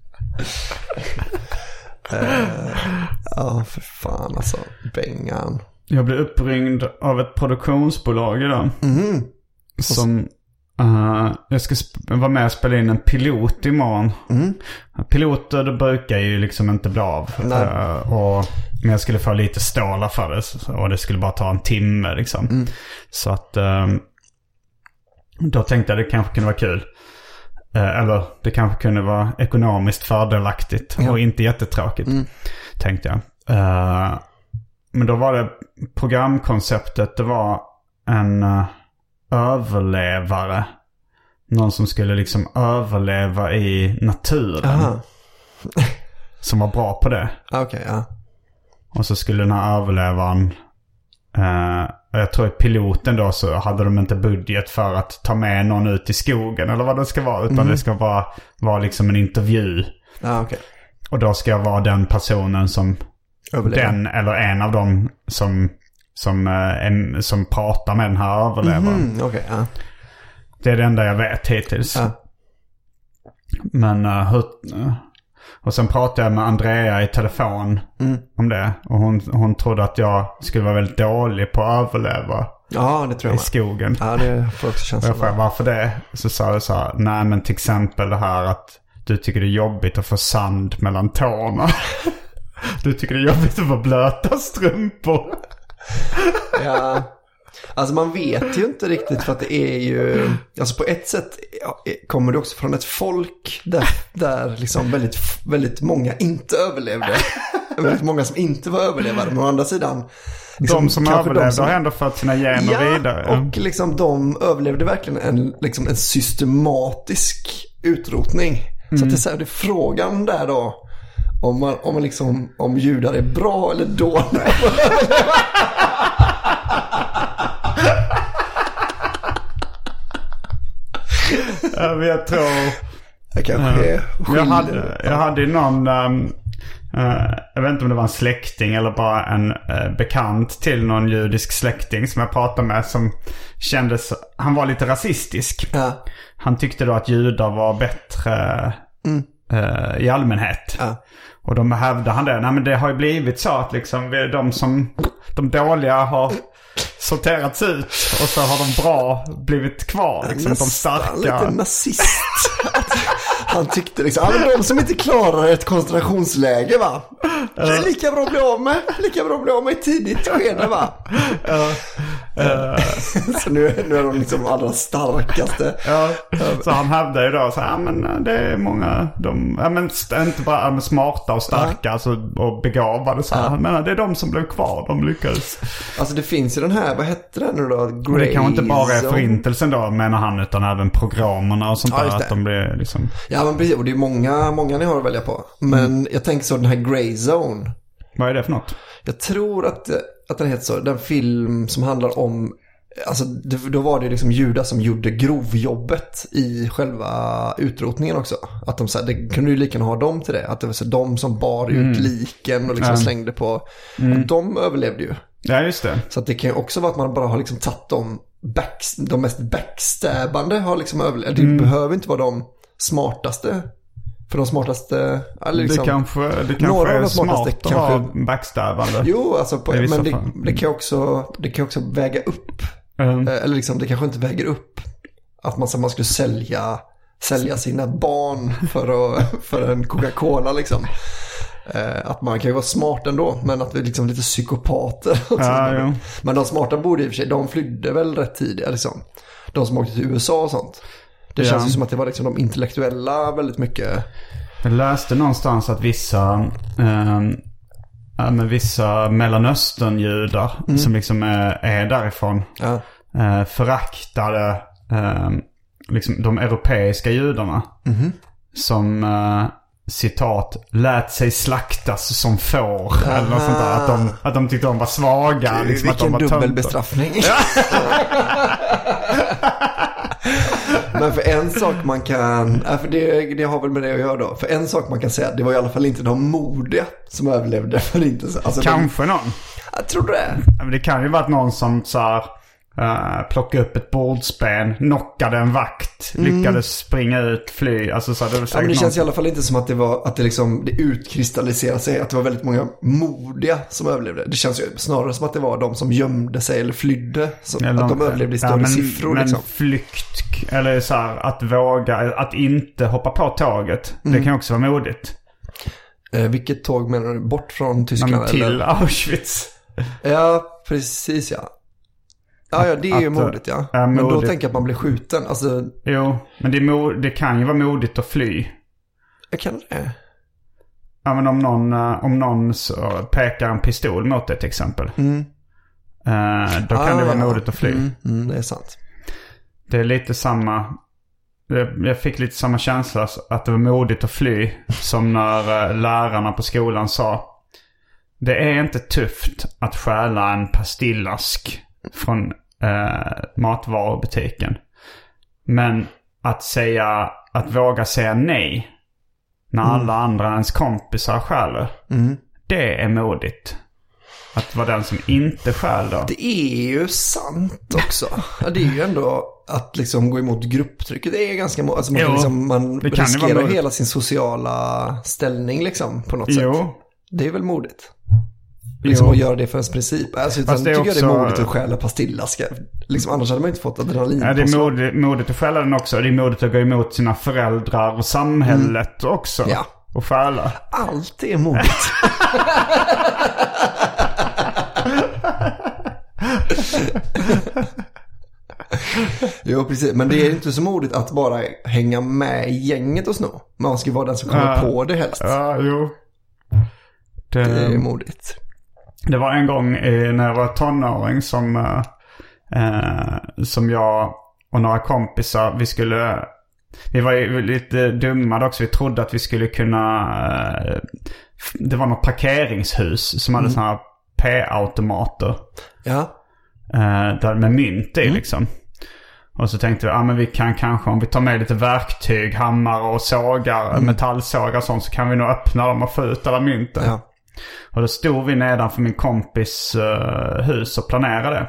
Ja, för fan alltså. Bengan. Jag blev uppringd av ett produktionsbolag idag. Som jag ska vara med och spela in en pilot imorgon. Piloter, det brukar ju liksom inte bli av. Men jag skulle få lite stålar för det. Och det skulle bara ta en timme liksom. Så att då tänkte jag det kanske kunde vara kul. Eller det kanske kunde vara ekonomiskt fördelaktigt. Och inte jättetråkigt, tänkte jag. Men då var det programkonceptet. Det var en överlevare. Någon som skulle liksom överleva i naturen. Som var bra på det. Och så skulle den här överlevaren... jag tror att piloten då, så hade de inte budget för att ta med någon ut i skogen eller vad det ska vara. Utan det ska vara liksom en intervju. Och då ska jag vara den personen som... Den eller en av dem som pratar med den här överlevaren. Det är det enda jag vet hittills. Men och sen pratade jag med Andrea i telefon om det. Och hon trodde att jag skulle vara väldigt dålig på att överleva det tror jag i skogen. Ja, det får också känslan. Jag frågade varför det. Så sa jag så här, nej men till exempel det här att du tycker det är jobbigt att få sand mellan tårna. Du tycker det är jobbigt att få blöta strumpor. Ja, alltså man vet ju inte riktigt, för att det är ju... Alltså på ett sätt kommer det också från ett folk där liksom väldigt, väldigt många inte överlevde. väldigt många som inte var överlevare. Men å andra sidan... Liksom, de som överlevde har ändå fått sina gener vidare. Och liksom de överlevde verkligen en systematisk utrotning. Så att det är så här, det är frågan där då om judar är bra eller dåliga. Jag tror jag hade ju någon jag vet inte om det var en släkting eller bara en bekant till någon judisk släkting som jag pratade med, som kändes, han var lite rasistisk. Han tyckte då att judar var bättre i allmänhet. Och de hävdade han det. Nej, men det har ju blivit så att liksom de dåliga har sorterats ut och så har de bra blivit kvar. Liksom, de starka. Lite nazist. Han tyckte liksom, de som inte klarar ett koncentrationsläge, va? Det är lika bra att bli av med i tidigt skede, va? Så nu är de liksom allra starkaste. Så han hävdade ju då så här, men det är många, inte bara smarta och starka alltså, och begåvade så här. Han menar, det är de som blev kvar, de lyckades. Alltså det finns ju den här, vad heter den nu då? Det kan inte bara är förintelsen då, menar han, utan även programmerna och sånt där, att de blir liksom... Ja, men precis, och det är många ni har att välja på. Men jag tänker så, den här Grey Zone. Vad är det för något? Jag tror att den heter så. Den film som handlar om... Alltså, då var det liksom judar som gjorde grovjobbet i själva utrotningen också. Att de så här, det kunde ju lika gärna ha dem till det. Att det var så de som bar ut liken och liksom slängde på... De överlevde ju. Ja, just det. Så att det kan ju också vara att man bara har liksom tagit de mest backstabbande har liksom överlevt. Det behöver inte vara de smartaste. För de smartaste... Liksom, det kanske är smart att vara backstabbande. Jo, alltså men det kan också väga upp. Eller liksom, det kanske inte väger upp att man skulle sälja sina barn för en Coca-Cola liksom. Att man kan ju vara smart ändå, men att vi är liksom lite psykopater. Men de smarta borde i och för sig, de flydde väl rätt tidigt liksom. De som åkte till USA och sånt. Det känns ju som att det var liksom de intellektuella väldigt mycket. Jag läste någonstans att vissa Mellanöstern-judar som liksom är därifrån föraktade liksom de europeiska judarna som citat lät sig slaktas som får eller något sånt där, att de tyckte de var svaga. Gud, liksom, vilken att de var dubbelbestraffning. Men för en sak man kan... för det har väl med det att göra då. För en sak man kan säga, det var i alla fall inte de modiga som överlevde för inte så. Alltså kanske någon. Jag tror det. Men det kan ju vara någon som så här, plockade upp ett bordsben, knockade en vakt, lyckades springa ut, fly. Alltså, så men det känns i alla fall inte som att det utkristalliserade sig, att det var väldigt många modiga som överlevde. Det känns ju snarare som att det var de som gömde sig eller flydde, att de överlevde i större siffror. Men liksom. Flykt, eller så här, att våga, att inte hoppa på tåget, det kan också vara modigt. Vilket tåg menar du? Bort från Tyskland? Till Auschwitz. Ja, precis, ja. Ja, det är ju modigt, ja. Men då tänker jag att man blir skjuten. Alltså... Jo, men det kan ju vara modigt att fly. Jag kan det. Ja, men om någon så pekar en pistol mot det till exempel. Då kan det vara modigt att fly. Det är sant. Det är lite samma... Jag fick lite samma känsla att det var modigt att fly som när lärarna på skolan sa: det är inte tufft att stjäla en pastillask från matvarubutiken. Men att våga säga nej när alla andra ens kompisar stjäler, det är modigt. Att vara den som inte stjäl då. Det är ju sant också. Det är ju ändå att liksom gå emot grupptrycket. Det är ganska alltså man riskerar hela sin sociala ställning liksom på något sätt. Det är väl modigt. Liksom att göra det för ens princip. Alltså, utan tycker jag det är modigt att stjäla pastillaskar. Liksom, annars hade man inte fått adrenalin. Ja, det är modigt att stjäla den också. Det är modigt att gå emot sina föräldrar och samhället också. Ja. Och stjäla. Allt är modigt. Jo, precis. Men det är inte så modigt att bara hänga med i gänget och sno. Man ska vara den som kommer på det helst. Ja, jo. Det är modigt. Det var en gång när jag var tonåring som jag och några kompisar, vi var ju lite dumma också. Vi trodde att vi skulle kunna, det var något parkeringshus som hade såna här P-automater. Ja. Där med mynt i liksom. Och så tänkte vi, men vi kan kanske, om vi tar med lite verktyg, hammare och sågar, metallsågar och sånt, så kan vi nog öppna dem och få ut alla mynten. Ja. Och då stod vi nedanför min kompis hus och planerade.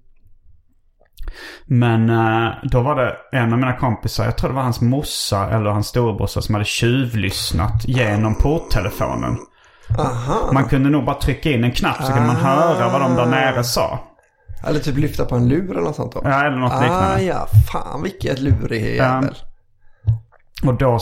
Men då var det en av mina kompisar, jag tror det var hans morsa eller hans storebrorsa, som hade tjuvlyssnat genom porttelefonen. Aha. Man kunde nog bara trycka in en knapp så kunde man höra vad de där nere sa. Eller typ lyfta på en lur eller något sånt då. Ja, eller något liknande. Ja, fan vilket lurig jävel. Och då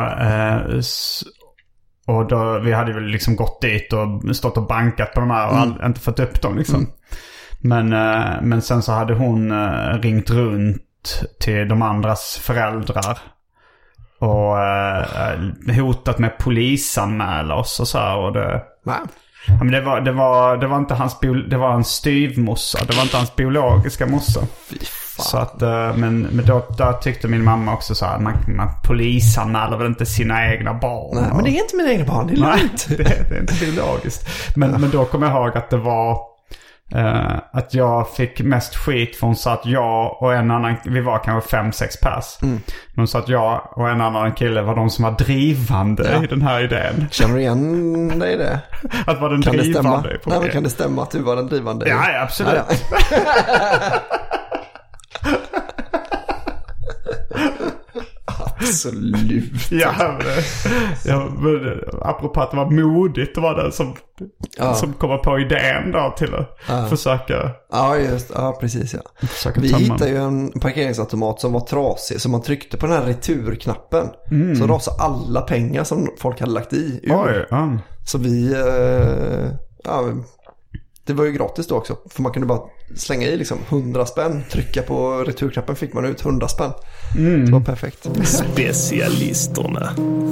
och då, vi hade väl liksom gått dit och stått och bankat på de här och inte fått upp dem liksom. Men sen så hade hon ringt runt till de andras föräldrar och hotat med polisanmäla oss och så här, och det... Va? Ja, men det var inte hans det var en styvmossa. Det var inte hans biologiska mossa. Fy fan. Så att men då tyckte min mamma också så här, man polisanmäler väl inte sina egna barn. Nej, men det är inte mina egna barn, det är lugnt. Nej, det är inte biologiskt. Men då kommer jag ihåg att det var att jag fick mest skit för hon sa att jag och en annan, vi var kanske 5-6 pers. Men hon sa att jag och en annan kille var de som var drivande i den här idén. Känner du igen dig i det? Att var den Kan drivande det på stämma? Nej, men kan det stämma att du var den drivande? Ja, absolut. Absolut. Ja, men apropå att det var modigt, det var den som kom på idén då till att försöka. Ja, just. Ja, precis, ja. Vi hittade ju en parkeringsautomat som var trasig, så man tryckte på den här returknappen så rasade alla pengar som folk hade lagt i ur. Oj, Så vi det var ju gratis då också, för man kunde bara slänga i liksom 100 spänn, trycka på returknappen, fick man ut 100 spänn. Det var perfekt. Specialisterna.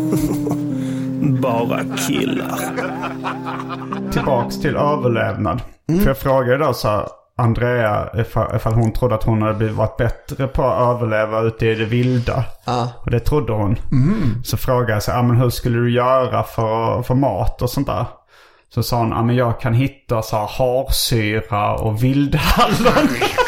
Bara killar. Tillbaks till överlevnad. För jag frågade då så Andrea ifall hon trodde att hon hade varit bättre på att överleva ute i det vilda. Och det trodde hon. Så frågade jag så men hur skulle du göra för mat och sånt där? Så sa hon, men jag kan hitta så här harsyra och vildhallon.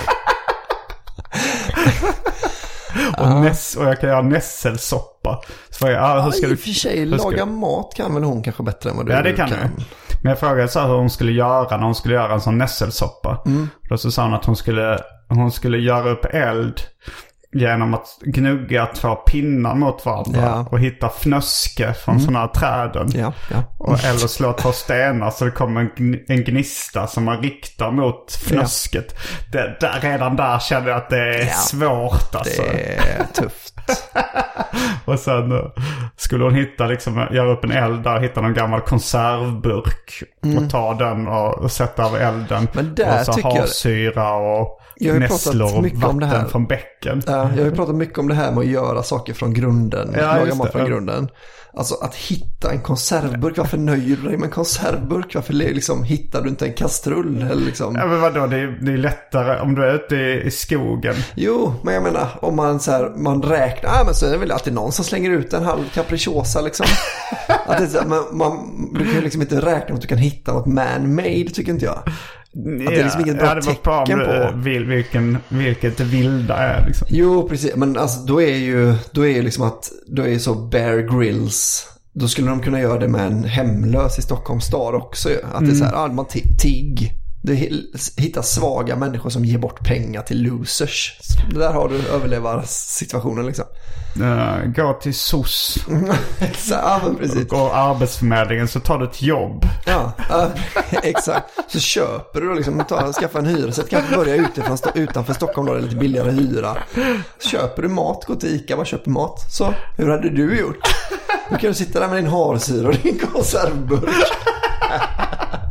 Och jag kan göra nässelsoppa. Så hur ska i och för sig, laga mat kan väl hon kanske bättre än vad du kan. Ja, det kan hon. Men jag frågade så här hur hon skulle göra när hon skulle göra en sån nässelsoppa. Då så sa hon att hon skulle göra upp eld genom att gnugga 2 pinnar mot varandra och hitta fnöske från sådana här träden. Eller slå 2 stenar så det kommer en gnista som man riktar mot fnösket. Redan där kände jag att det är svårt. Alltså. Det är tufft. Och sen skulle hon göra upp en eld där och hitta någon gammal konservburk och ta den och sätta över elden. Men där och så harsyra och nässlor och vatten från bäcken. Jag har ju pratat mycket om det här med att göra saker från grunden. Laga mat från grunden. Alltså att hitta en konservburk. Varför nöjer du dig med en konservburk? Varför hittar du inte en kastrull? Eller liksom? Ja, men vadå? Det är lättare om du är ute i skogen. Jo, men jag menar om man räknar. Men så är det väl alltid någon som slänger ut en halv capricciosa liksom. Att det är, du kan ju liksom inte räkna att du kan hitta något man-made, tycker inte jag. Att det är liksom inget bra tecken på vilket det vilda är liksom. Jo, precis. Men alltså, då är liksom att då är så Bear Grylls. Då skulle de kunna göra det med en hemlös i Stockholms stad också. Att det är så här, man tigg. Du hittar svaga människor som ger bort pengar till losers. Där har du överlevarsituationen liksom. Gå till SOS. Men precis. Och arbetsförmedlingen så tar du ett jobb. Ja, exakt. Så köper du liksom, skaffa en hyresrätt, kanske börja utanför Stockholm då, det är lite billigare hyra. Så köper du mat, gå till ICA, bara köper mat. Så, hur hade du gjort? Du kan sitta där med din harsyra och din konservburk.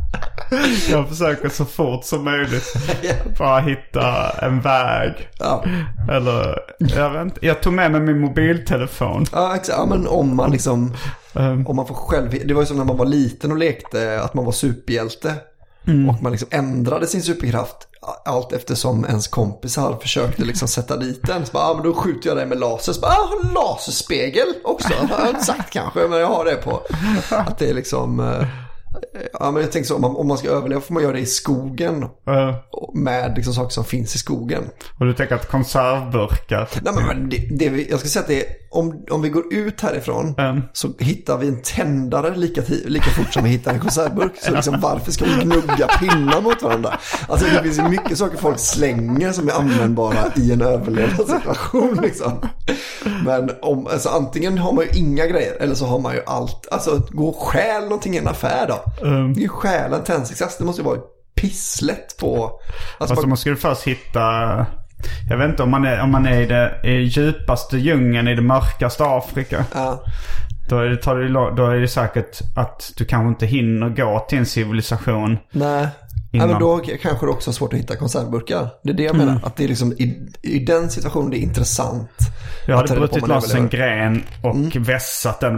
Jag försöker så fort som möjligt bara hitta en väg. Ja. Eller, jag vet inte. Jag tog med mig min mobiltelefon. Ja, exakt. Ja, men om man liksom... om man får själv... Det var ju som när man var liten och lekte att man var superhjälte. Och man liksom ändrade sin superkraft allt eftersom ens kompisar försökte liksom sätta dit den. Så bara, men då skjuter jag dig med laser. Så bara, jag har laserspegel också. Jag har inte sagt kanske, men jag har det på. Att det är liksom... Ja, men jag tänker så, om man ska överleva får man göra det i skogen med liksom saker som finns i skogen. Och du tänker att konservburkar... Nej, men jag ska säga att det är, om vi går ut härifrån så hittar vi en tändare lika fort som vi hittar en konservburk. Så liksom, varför ska vi gnugga pinnar mot varandra? Alltså det finns ju mycket saker folk slänger som är användbara i en överlevnadssituation liksom. Men alltså, antingen har man ju inga grejer eller så har man ju allt. Alltså gå och stjäl någonting i en affär då. Det är ju stjäla en tändsticksask. Det måste ju vara pisslätt på. Alltså, fast då måste du först hitta... Jag vet inte om man är i djupaste djungeln i det mörkaste Afrika. Ja. Då är det säkert att du kanske inte hinner gå till en civilisation. Nej. Ja, men då kanske det också är svårt att hitta konservburkar. Det är det jag menar. Att det är liksom i den situationen det är intressant. Jag hade brutit loss en gren och vässat den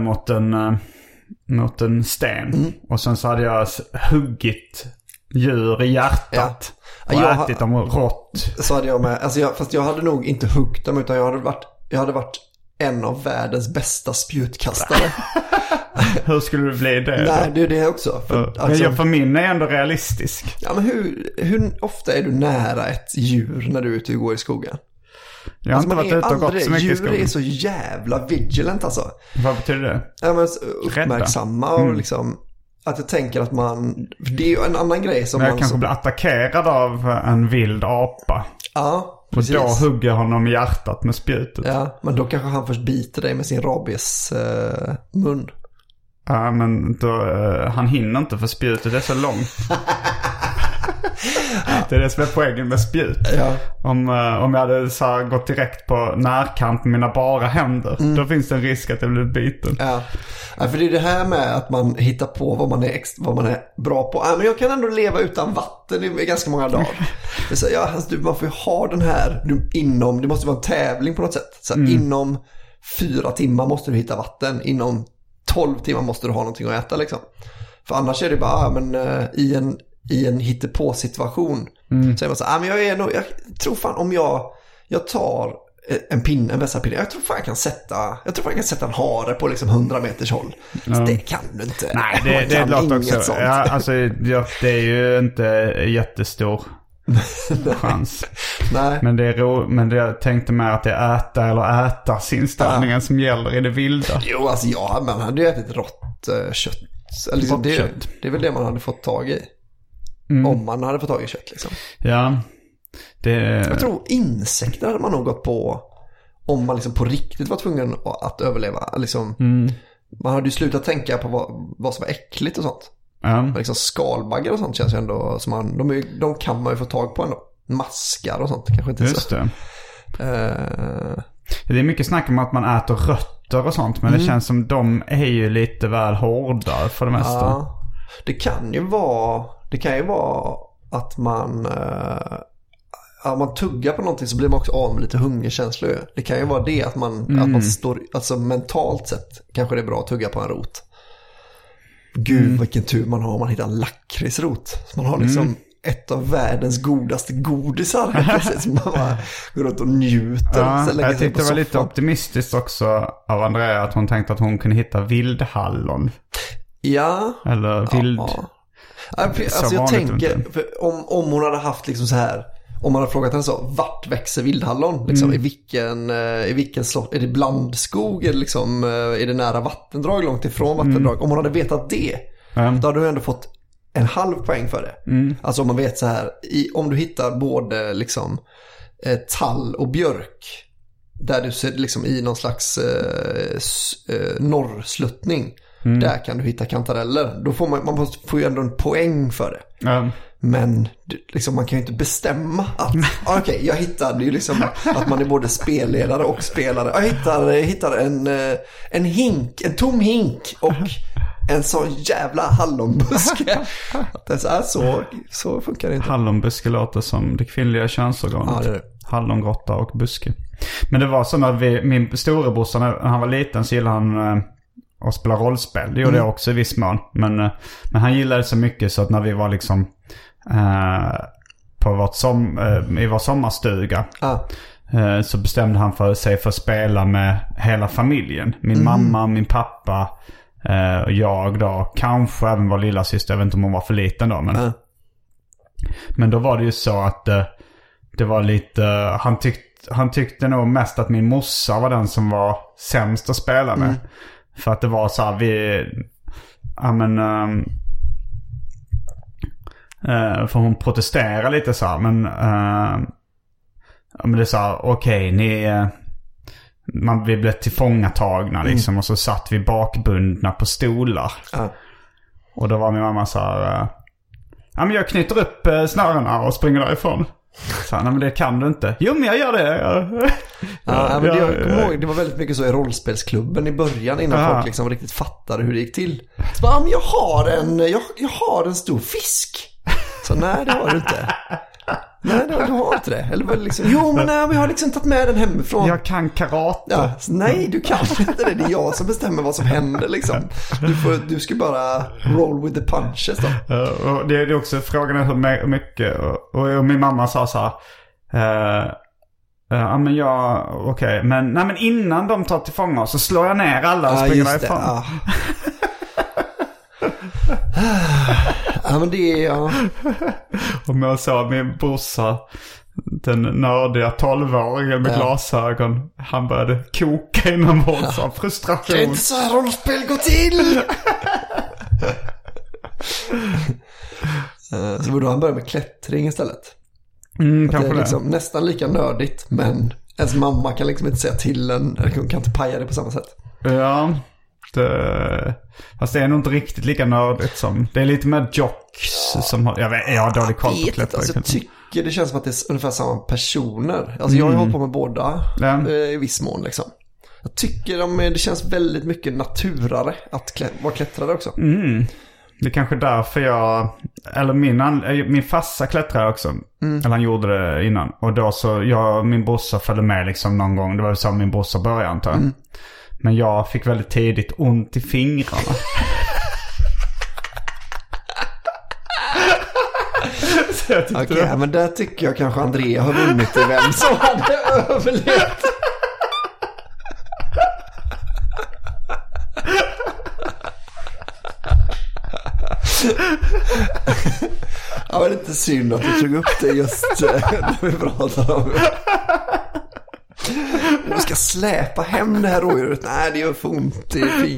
mot en sten. Och sen så hade jag huggit djur i hjärtat. Och ätit dem rått. Så hade jag med. Alltså fast jag hade nog inte huggt dem, utan jag hade varit en av världens bästa spjutkastare. Hur skulle du bli det? Nej, det är det också. För min är ändå realistisk. Ja, men hur ofta är du nära ett djur när du är ute och går i skogen? Jag har inte varit ute och gått så mycket i skogen. Djur är så jävla vigilant alltså. Vad betyder det? Ja, men uppmärksamma och liksom... Att jag tänker att det är ju en annan grej som man... kanske blir attackerad av en vild apa. Ja, precis. Och då hugger honom i hjärtat med spjutet. Ja, men då kanske han först biter dig med sin rabies mun. Ja, men då, han hinner inte för spjutet är så långt. Det är det som är poängen med spjut. Ja. Om jag hade så gått direkt på närkamp med mina bara händer, då finns det en risk att jag blir biten. Ja, för det är det här med att man hittar på vad man är bra på. Men jag kan ändå leva utan vatten i ganska många dagar. Det så, alltså, man får ju ha den här det måste vara en tävling på något sätt. Så inom 4 timmar måste du hitta vatten. Inom 12 timmar måste du ha någonting att äta liksom. För annars är det bara i en hittepå-situation. Så är man så men jag tror fan om jag tar en vässarpinne, jag tror fan jag kan sätta en hare på liksom 100 meters håll. Det kan du inte. Nej, det är klart också. Ja, alltså, det är ju inte jättestor chans. Nej. Men jag tänkte med att det är äta eller ätas inställningen som gäller i det vilda. Jo, alltså man hade ju ätit rått kött. Liksom, det är väl det man hade fått tag i. Om man hade fått tag i kött liksom. Ja. Jag tror insekter hade man nog gått på om man liksom på riktigt var tvungen att överleva liksom. Man hade ju slutat tänka på vad som var äckligt och sånt. Men liksom skalbaggar och sånt känns ju ändå som de kan man ju få tag på ändå. Maskar och sånt kanske inte. Just så. Det är mycket snack om att man äter rötter och sånt, men det känns som de är ju lite väl hårda för det mesta. Ja. Det kan ju vara att man tuggar på någonting så blir man också av med lite hungerkänslor. Det kan ju vara det att man står, alltså mentalt sett kanske det är bra att tugga på en rot. Gud, vilken tur man har om man hittar en lakritsrot. Så man har liksom ett av världens godaste godisar. Precis, man bara går runt och njuter. Ja, jag tyckte det var lite optimistiskt också av Andrea att hon tänkte att hon kunde hitta vildhallon. Ja. Eller vild... Ja. Alltså jag tänker, om hon hade haft liksom så här, om man hade frågat henne så, vart växer vildhallon? Liksom, i vilken slott? Är det blandskog? Är det nära vattendrag, långt ifrån vattendrag? Om hon hade vetat det, då hade du ändå fått en halv poäng för det. Alltså om man vet så här, om du hittar både liksom tall och björk, där du ser liksom i någon slags norrsluttning, där kan du hitta kantareller. Då får man får ju ändå en poäng för det. Men liksom, man kan ju inte bestämma att okej, jag hittar, det är ju liksom att man är både spelledare och spelare. Jag hittar en tom hink och en sån jävla hallonbuske. Så funkar det inte. Hallonbuske låter som det kvinnliga könsorganet. Ja, det är det. Hallongrotta och buske. Men det var så när min storebrorsa, när han var liten, så gillade han att spela rollspel. Det gjorde jag också i viss mån. Men han gillade det så mycket så att när vi var liksom på i vår sommarstuga så bestämde han för sig för att spela med hela familjen. Min mamma, min pappa och jag då. Kanske även vår lilla syster. Jag vet inte om hon var för liten då. Men då var det ju så att det var lite... Han tyckte nog mest att min morsa var den som var sämst att spela med. För att det var så här, för hon protesterade lite så här, men det sa okej, vi blev tillfångatagna liksom, och så satt vi bakbundna på stolar. Och då var min mamma så här, men jag knyter upp snörena och springer därifrån. Så nej, men det kan du inte. Jo, men jag gör det. Det var väldigt mycket så i rollspelsklubben i början, innan folk liksom riktigt fattade hur det gick till. Så bara, men jag har en stor fisk. Så nej, det har du inte. Nej, du har inte det. Eller liksom, jo, men nej, jag har liksom tagit med den hemifrån. Jag kan karate. Ja, nej, du kan inte det. Det är jag som bestämmer vad som händer liksom. Du ska bara roll with the punches då. Och det är också frågan hur mycket. Och min mamma sa så här. Men okej. Men innan de tar till fånga så slår jag ner alla och springer därifrån. Ja, men det är... Ja. Om jag sa min brorsa, den nördiga 12-åringen med glasögon, han började koka inombords av frustration. Det är inte så här rollspel går till! Så borde han börja med klättring istället. Kanske det är liksom nästan lika nördigt, men ens mamma kan liksom inte säga till en, eller hon kan inte paja det på samma sätt. Ja, fast det är nog inte riktigt lika nördigt som... Det är lite mer jocks som har... Jag har dålig koll på klättring. Alltså, jag tycker det känns som att det är ungefär samma personer. Alltså jag har ju hållit på med båda i viss mån liksom. Jag tycker det känns väldigt mycket naturare att vara klättrare också. Det är kanske därför min farsa klättrade också. Eller han gjorde det innan. Och då så min brorsa följde med liksom någon gång. Det var ju så min brorsa började, antar jag. Men jag fick väldigt tidigt ont i fingrarna. Okej, men där tycker jag kanske Andrea har vunnit i vem som hade överlevt. Ja, men det är inte synd att du tog upp det just när vi pratade om det. Du ska släpa hem det här rådjuret. Nej, det gör för ont. Det är fint.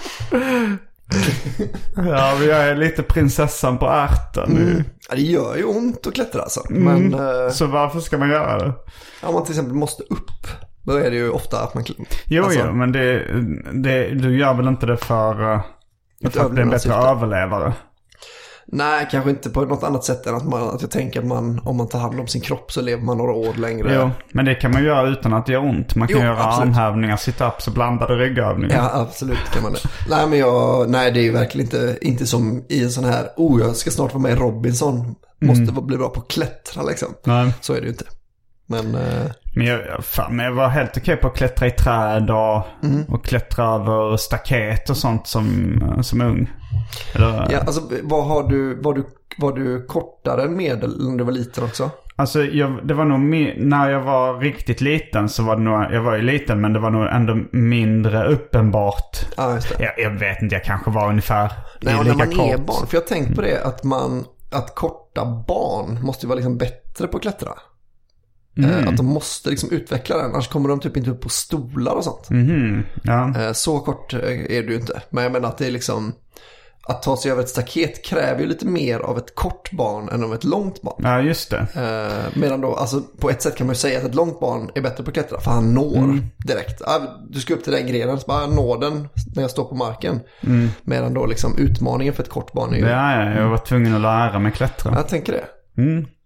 Ja, men jag är lite prinsessan på ärten. Ja, det gör ju ont att klättra alltså. Men, så varför ska man göra det? Om man till exempel måste upp, då är det ju ofta att man... Jo, men du gör väl inte det för att det är en bättre överlevare? Nej, kanske inte på något annat sätt än att jag tänker att om man tar hand om sin kropp så lever man några år längre. Jo, men det kan man göra utan att det gör ont. Man kan göra armhävningar, sit-ups och blandade ryggövningar. Ja, absolut kan man det. Nej, det är ju verkligen inte som i en sån här, jag ska snart vara med i Robinson. Måste bli bra på att klättra liksom. Nej. Så är det ju inte. Men jag var helt okej på att klättra i träd och klättra över staket och sånt som ung. Eller... Ja, alltså var du kortare än medel när du var liten också? Alltså det var nog när jag var riktigt liten så var det nog, jag var ju liten, men det var nog ändå mindre uppenbart. Ja, just det. Jag vet inte, jag kanske var ungefär lika när man kort. Är barn, för jag tänkte på det att korta barn måste ju vara liksom bättre på att klättra. Att de måste liksom utveckla den, annars kommer de typ inte upp på stolar och sånt. Ja. Så kort är det ju inte. Men jag menar att det är liksom, att ta sig över ett staket kräver ju lite mer av ett kort barn än av ett långt barn. Ja, just det. Medan då, alltså på ett sätt kan man ju säga att ett långt barn är bättre på att klättra, för han når direkt. Du ska upp till den grenen, så bara nå den när jag står på marken. Medan då liksom utmaningen för ett kort barn är ju... Ja, jag var tvungen att lära mig klättra. Jag tänker det.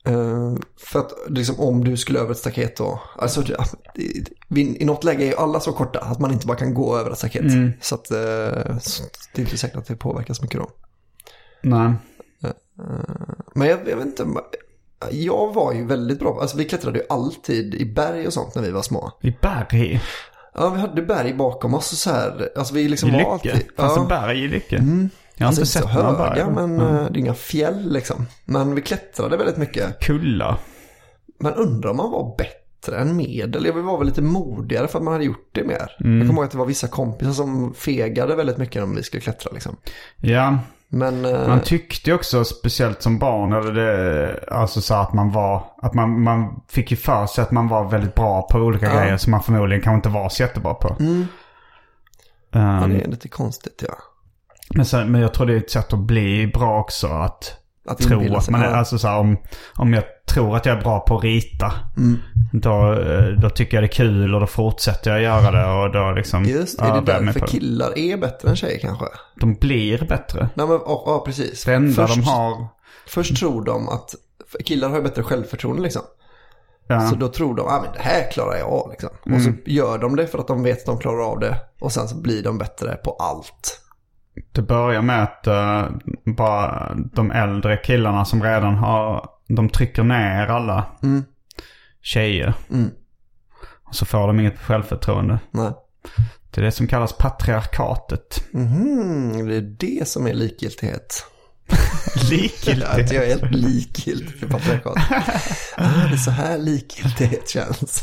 För att liksom, om du skulle över ett staket då, alltså i något läge är ju alla så korta att man inte bara kan gå över ett staket. Så att så det är inte säkert att det påverkas mycket då. Nej. Men jag vet inte, jag var ju väldigt bra, alltså vi klättrade ju alltid i berg och sånt när vi var små. I berg? Ja, vi hade berg bakom oss och så här, alltså vi liksom I Lycke? var alltid... Alltså berg i Lycke? Jag har alltså inte sett så några höga, berg. men det är inga fjäll liksom. Men vi klättrade väldigt mycket. Kulla? Men undrar om man var bättre än medel. Jag var väl lite modigare för att man hade gjort det mer. Jag kommer ihåg att det var vissa kompisar som fegade väldigt mycket om vi skulle klättra liksom. Ja. Men man tyckte ju också, speciellt som barn, eller det, alltså så att man var, att man fick ju för sig att man var väldigt bra på olika grejer som man förmodligen kanske inte var så jättebra på. ja, det är lite konstigt, ja. Men jag tror det är ett sätt att bli bra också, att tro att man är, alltså så här, om jag tror att jag är bra på att rita, då tycker jag det är kul och då fortsätter jag göra det, och då liksom... Just, är det därför killar är bättre än tjejer kanske? De blir bättre. Nej, men ja, precis. Det enda de har... Först tror de att killar har ju bättre självförtroende liksom. Ja. Så då tror de, men det här klarar jag liksom. Och så gör de det för att de vet att de klarar av det. Och sen så blir de bättre på allt. Det börjar med att bara de äldre killarna som redan har... De trycker ner alla tjejer. Och så får de inget självförtroende. Nej. Det är det som kallas patriarkatet. Det är det som är likgiltighet. Likgiltighet? Jag är helt likgiltig för patriarkatet. Det är så här likgiltighet känns.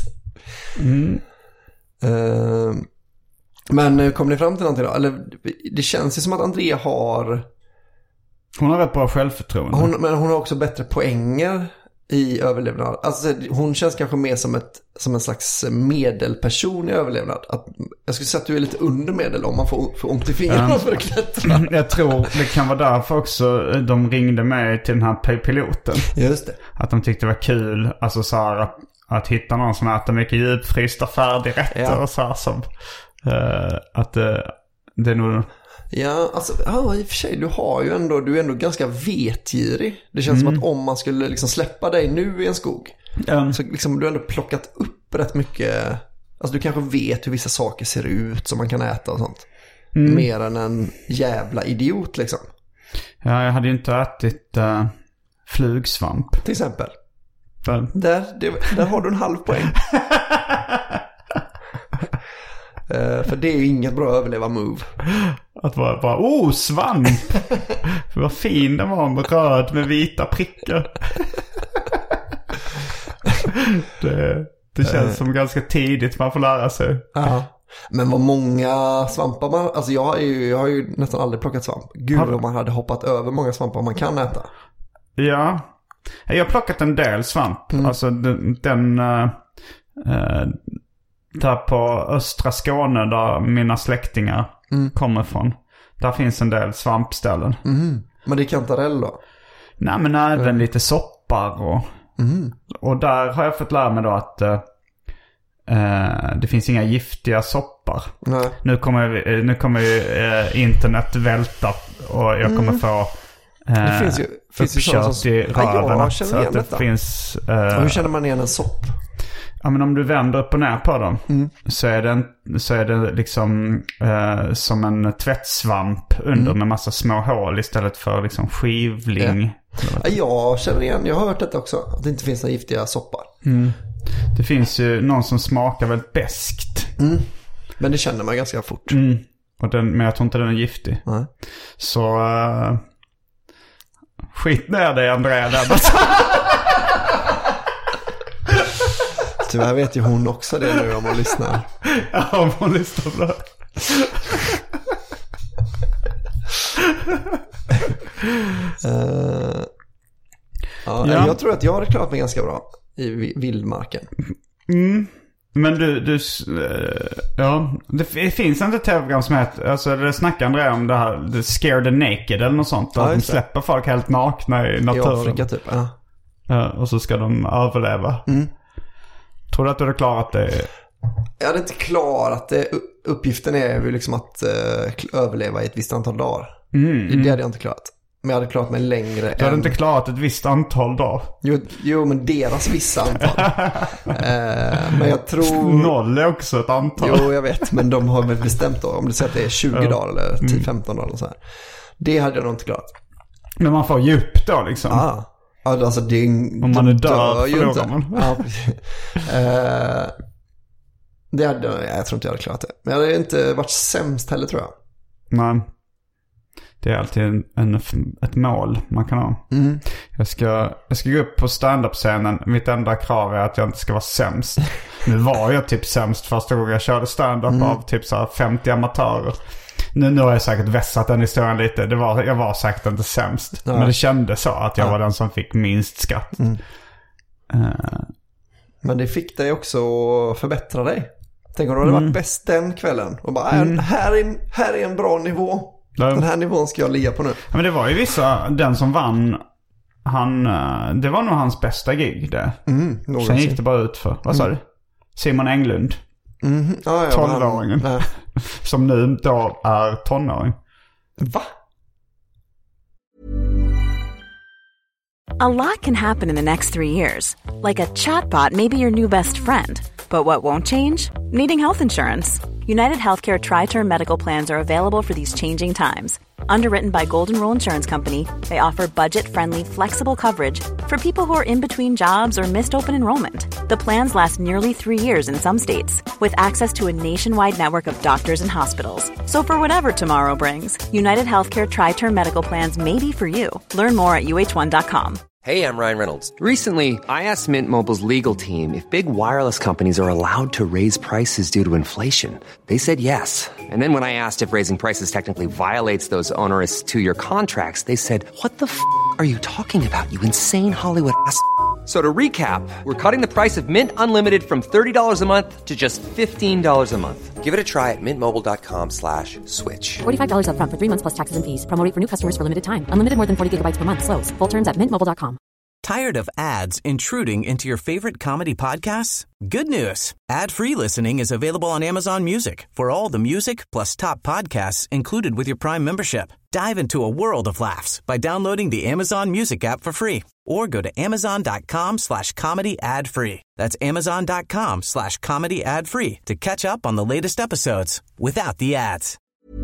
Men kom ni fram till någonting då? Eller, det känns ju som att Andrea har... Hon har rätt bra självförtroende. Men hon har också bättre poänger i överlevnad. Alltså hon känns kanske mer som en slags medelperson i överlevnad. Jag skulle säga att du är lite under medel om man får ont i fingrarna för att klättra. Jag tror det kan vara därför också de ringde mig till den här piloten. Just det. Att de tyckte det var kul, alltså så här, att hitta någon som äter mycket djupfrysta färdigrätter och så här, som att det är nog... Ja, alltså i och för sig, du är ändå ganska vetgirig. Det känns som att om man skulle liksom släppa dig nu i en skog, så liksom du har ändå plockat upp rätt mycket. Alltså du kanske vet hur vissa saker ser ut som man kan äta och sånt. Mer än en jävla idiot liksom. Ja, jag hade ju inte ätit flugsvamp. Till exempel. Där har du en halv poäng. För det är ju inget bra överleva-move. Att bara svamp! För vad fin den var, med röd med vita prickar. Det känns som ganska tidigt man får lära sig. Ja. Men vad många svampar man... Alltså jag har ju nästan aldrig plockat svamp. Gud om man hade hoppat över många svampar man kan äta. Ja. Jag har plockat en del svamp. Alltså den där på östra Skåne där mina släktingar kommer från. Där finns en del svampställen. Men det är kantarell då? Nej, men även lite soppar och där har jag fått lära mig då att det finns inga giftiga soppar. Nej. Nu kommer internet välta och jag kommer få det finns ju uppkört i röven. Jag känner igen det finns, och hur känner man igen en sopp? Ja, men om du vänder upp och ner på dem så är det liksom som en tvättsvamp under med massa små hål istället för liksom skivling. Ja, jag känner igen, jag har hört detta också, att det inte finns några giftiga soppar. Det finns ju någon som smakar väldigt beskt. Men det känner man ganska fort. Men jag tror inte den är giftig. Nej. Så skit ner dig, Andrea. Tyvärr vet ju hon också det nu om hon lyssnar. Ja, om hon lyssnar på det. Jag tror att jag har klarat mig ganska bra i vildmarken. Men det finns inte tv-program som heter, alltså det snackar Andrea om det här, The Scare the Naked eller något sånt, att de släpper folk helt nakna i naturen. I Afrika typ, och så ska de överleva. Tror du att du hade klarat det? Jag hade inte klarat det. Uppgiften är ju liksom att överleva i ett visst antal dagar. Det hade jag inte klarat. Men jag hade klarat mig längre. Du hade inte klarat ett visst antal dagar. Jo, men deras vissa antal. Men jag tror... 0 är också ett antal. Jo, jag vet. Men de har väl bestämt då. Om du säger att det är 20 dagar eller 10-15 dagar eller så här. Det hade jag nog inte klarat. Men man får ju upp då liksom. Ja, alltså det om man är död förlorar man. Ja, jag tror inte jag hade klarat det. Men jag hade inte varit sämst heller, tror jag. Nej. Det är alltid ett mål man kan ha. Jag ska gå upp på stand-up-scenen. Mitt enda krav är att jag inte ska vara sämst. Nu var jag typ sämst första gången jag körde stand-up av typ så här 50 amatörer. Nu har jag säkert vässat den historien lite. Jag var säkert inte sämst. Ja. Men det kändes så att jag var den som fick minst skatt. Men det fick dig också att förbättra dig. Tänk om du hade varit bäst den kvällen. Och bara, här är en bra nivå. Den här nivån ska jag ligga på nu. Ja, men det var ju den som vann. Det var nog hans bästa gig det. Sen gick det bara ut för. Vad sa du? Simon Englund. 12-åringen. Som nu då är tonåring. Va? A lot can happen in the next 3 years. Like a chatbot may be your new best friend. But what won't change? Needing health insurance. United Healthcare Tri-Term Medical Plans are available for these changing times. Underwritten by Golden Rule Insurance Company, they offer budget-friendly, flexible coverage for people who are in between jobs or missed open enrollment. The plans last nearly 3 years in some states, with access to a nationwide network of doctors and hospitals. So for whatever tomorrow brings, United Healthcare Tri-Term Medical Plans may be for you. Learn more at uh1.com. Hey, I'm Ryan Reynolds. Recently, I asked Mint Mobile's legal team if big wireless companies are allowed to raise prices due to inflation. They said yes. And then when I asked if raising prices technically violates those onerous 2-year contracts, they said, "What the f*** are you talking about, you insane Hollywood ass?" So to recap, we're cutting the price of Mint Unlimited from $30 a month to just $15 a month. Give it a try at mintmobile.com/switch. $45 up front for 3 months plus taxes and fees. Promo rate for new customers for limited time. Unlimited more than 40 gigabytes per month. Slows full terms at mintmobile.com. Tired of ads intruding into your favorite comedy podcasts? Good news. Ad-free listening is available on Amazon Music for all the music plus top podcasts included with your Prime membership. Dive into a world of laughs by downloading the Amazon Music app for free or go to amazon.com/comedy ad-free. That's amazon.com/comedy ad-free to catch up on the latest episodes without the ads.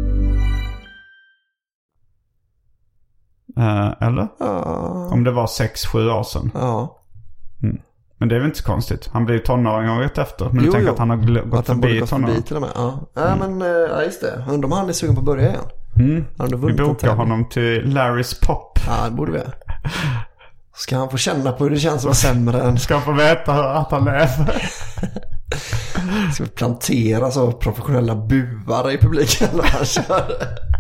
Eller? Om det var 6-7 år sedan. Men det är väl inte så konstigt. Han blir ju tonåring året efter. Men du tänker att han har gått förbi tonåring. Till och med. Men just det. Undrar om han är sugen på att börja igen. Vi bokar honom till Larry's Pop. Ja, det borde vi. Ska han få känna på hur det känns att vara sämre än... Ska han få veta att han lever. Ska vi plantera så professionella buvar i publiken när han kör.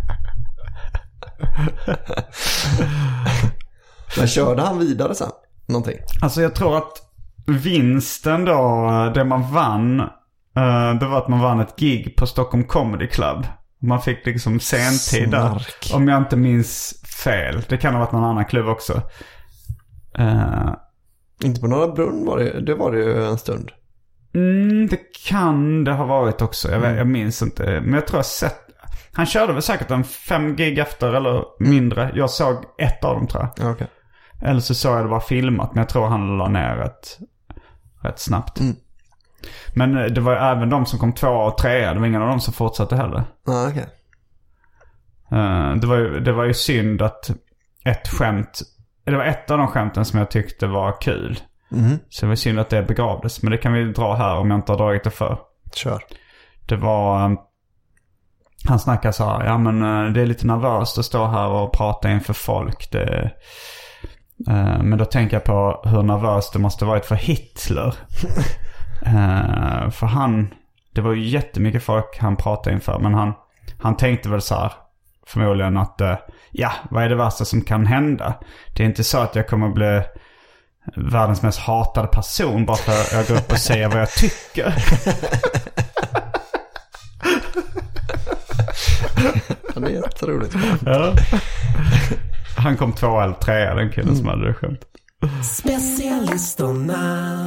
Men körde han vidare sen? Någonting? Alltså jag tror att vinsten då, det man vann, det var att man vann ett gig på Stockholm Comedy Club. Man fick liksom sentid där, om jag inte minns fel. Det kan ha varit någon annan klubb också. Inte på Norra Brunn var det ju en stund. Det kan det ha varit också. Jag minns inte. Men jag tror jag sett. Han körde väl säkert en 5 gig efter eller mindre. Jag såg ett av dem, tror jag. Okay. Eller så såg jag det bara filmat. Men jag tror han la ner rätt snabbt. Men det var även de som kom 2 och 3. Det var ingen av dem som fortsatte heller. Okay. Det var ju synd att det var ett av de skämten som jag tyckte var kul. Så det var synd att det begravdes. Men det kan vi dra här om jag inte har dragit det för. Kör. Det var... Han snackar så här, det är lite nervöst att stå här och prata inför folk. Men då tänker jag på hur nervöst det måste varit för Hitler. För det var ju jättemycket folk han pratade inför. Men han tänkte väl så här, förmodligen att, vad är det värsta som kan hända? Det är inte så att jag kommer att bli världens mest hatade person bara för att jag går upp och säger vad jag tycker. Det är jätteroligt. Ja. Han kom 2 eller 3, den killen som hade det skämt. Specialisterna.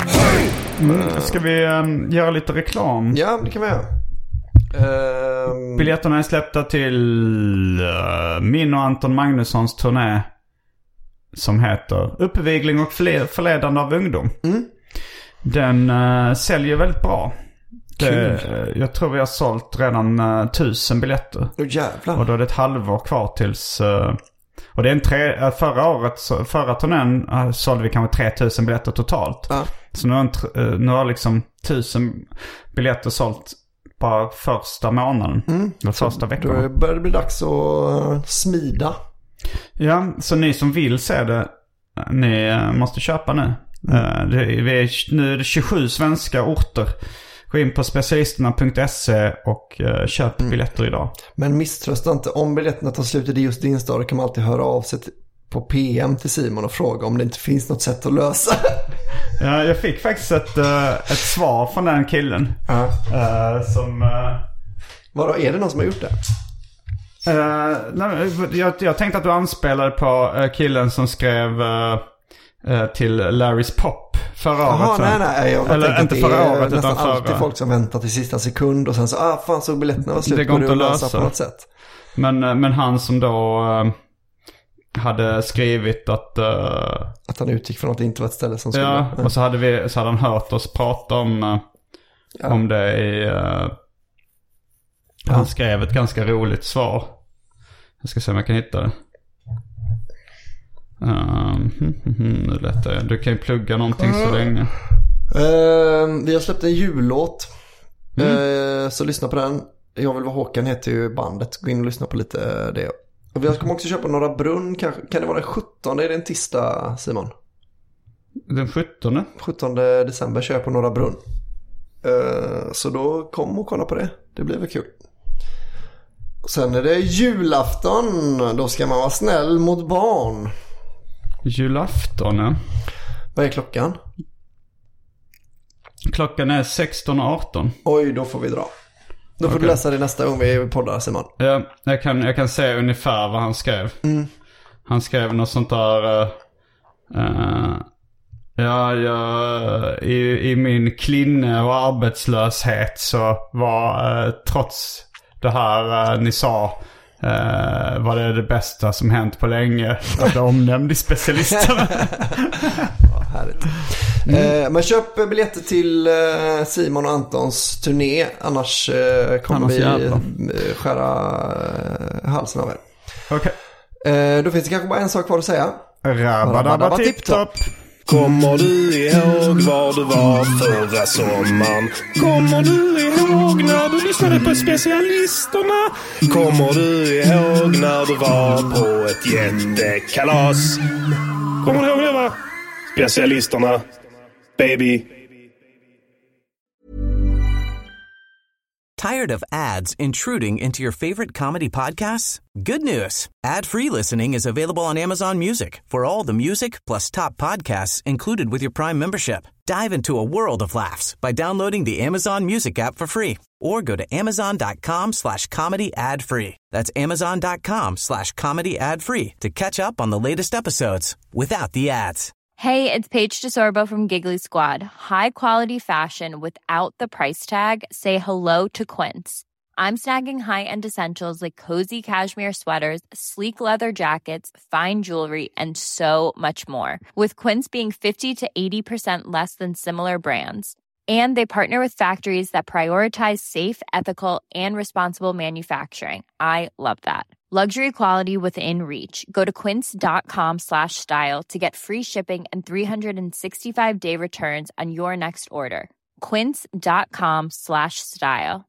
Ska vi göra lite reklam? Ja, det kan vi göra. biljetterna är släppta till min och Anton Magnussons turné som heter Uppvigling och förledande av ungdom. Den säljer väldigt bra. Jag tror vi har sålt redan 1000 biljetter. Jävlar. Och då är det ett halvår kvar tills... och det är förra turnén sålde vi kanske 3000 biljetter totalt. Ja. Så nu har liksom 1000 biljetter sålt bara första månaden. Eller första veckan. Då börjar det bli dags att smida. Ja, så ni som vill se det, ni måste köpa nu. Nu är det 27 svenska orter. Gå in på specialisterna.se och köp biljetter idag. Men misströsta inte. Om biljetterna tar slut i just din stad kan man alltid höra av sig på PM till Simon och fråga om det inte finns något sätt att lösa. Ja, jag fick faktiskt ett svar från den killen. Vadå, är det någon som har gjort det? Jag tänkte att du anspelade på killen som skrev till Larry's Pop förra året. Nej. Eller inte förra året utan förra. Alltid folk som väntar till sista sekund och sen så, fan så biljetterna var slut. Det går inte att lösa på något sätt. Men han som då hade skrivit att han utgick från att det inte var ett ställe som skulle... Ja, och så hade han hört oss prata om det i... Han skrev ett ganska roligt svar. Jag ska se om jag kan hitta det. Nu lättar jag. Du kan ju plugga någonting så länge. Vi har släppt en jullåt. Så lyssna på den. Jag vill vara Håkan heter ju bandet. Gå in och lyssna på lite det. Och vi kommer också köpa Norra Brunn. Kan det vara den 17? Är det en tisdag, Simon? Den 17? 17 december köper på Norra Brunn. Så då kom och kolla på det. Det blir väl kul. Sen är det julafton. Då ska man vara snäll mot barn. Julafton, ja. Vad är klockan? Klockan är 16:18. Oj, då får vi dra. Då får du läsa det nästa gång vi poddar, Simon. Ja, jag kan säga ungefär vad han skrev. Han skrev något sånt där... I min klinne och arbetslöshet så var trots det här ni sa var det bästa som hänt på länge att det omnämnde specialisterna. Ja, härligt. Men köp biljetter till Simon och Antons turné, annars kommer vi skära halsen av er. Okej. Då finns det kanske bara en sak kvar att säga. Rabba tipptopp. Kommer du ihåg var du var förra sommaren? Kommer du ihåg när du lyssnade på specialisterna? Kommer du ihåg när du var på ett jättekalas? Kommer du ihåg det, va? Specialisterna, baby. Tired of ads intruding into your favorite comedy podcasts? Good news. Ad-free listening is available on Amazon Music for all the music plus top podcasts included with your Prime membership. Dive into a world of laughs by downloading the Amazon Music app for free or go to amazon.com/comedy ad-free. That's amazon.com/comedy ad-free to catch up on the latest episodes without the ads. Hey, it's Paige DeSorbo from Giggly Squad. High quality fashion without the price tag. Say hello to Quince. I'm snagging high-end essentials like cozy cashmere sweaters, sleek leather jackets, fine jewelry, and so much more. With Quince being 50 to 80% less than similar brands. And they partner with factories that prioritize safe, ethical, and responsible manufacturing. I love that. Luxury quality within reach. Go to quince.com/style to get free shipping and 365-day returns on your next order. Quince.com/style.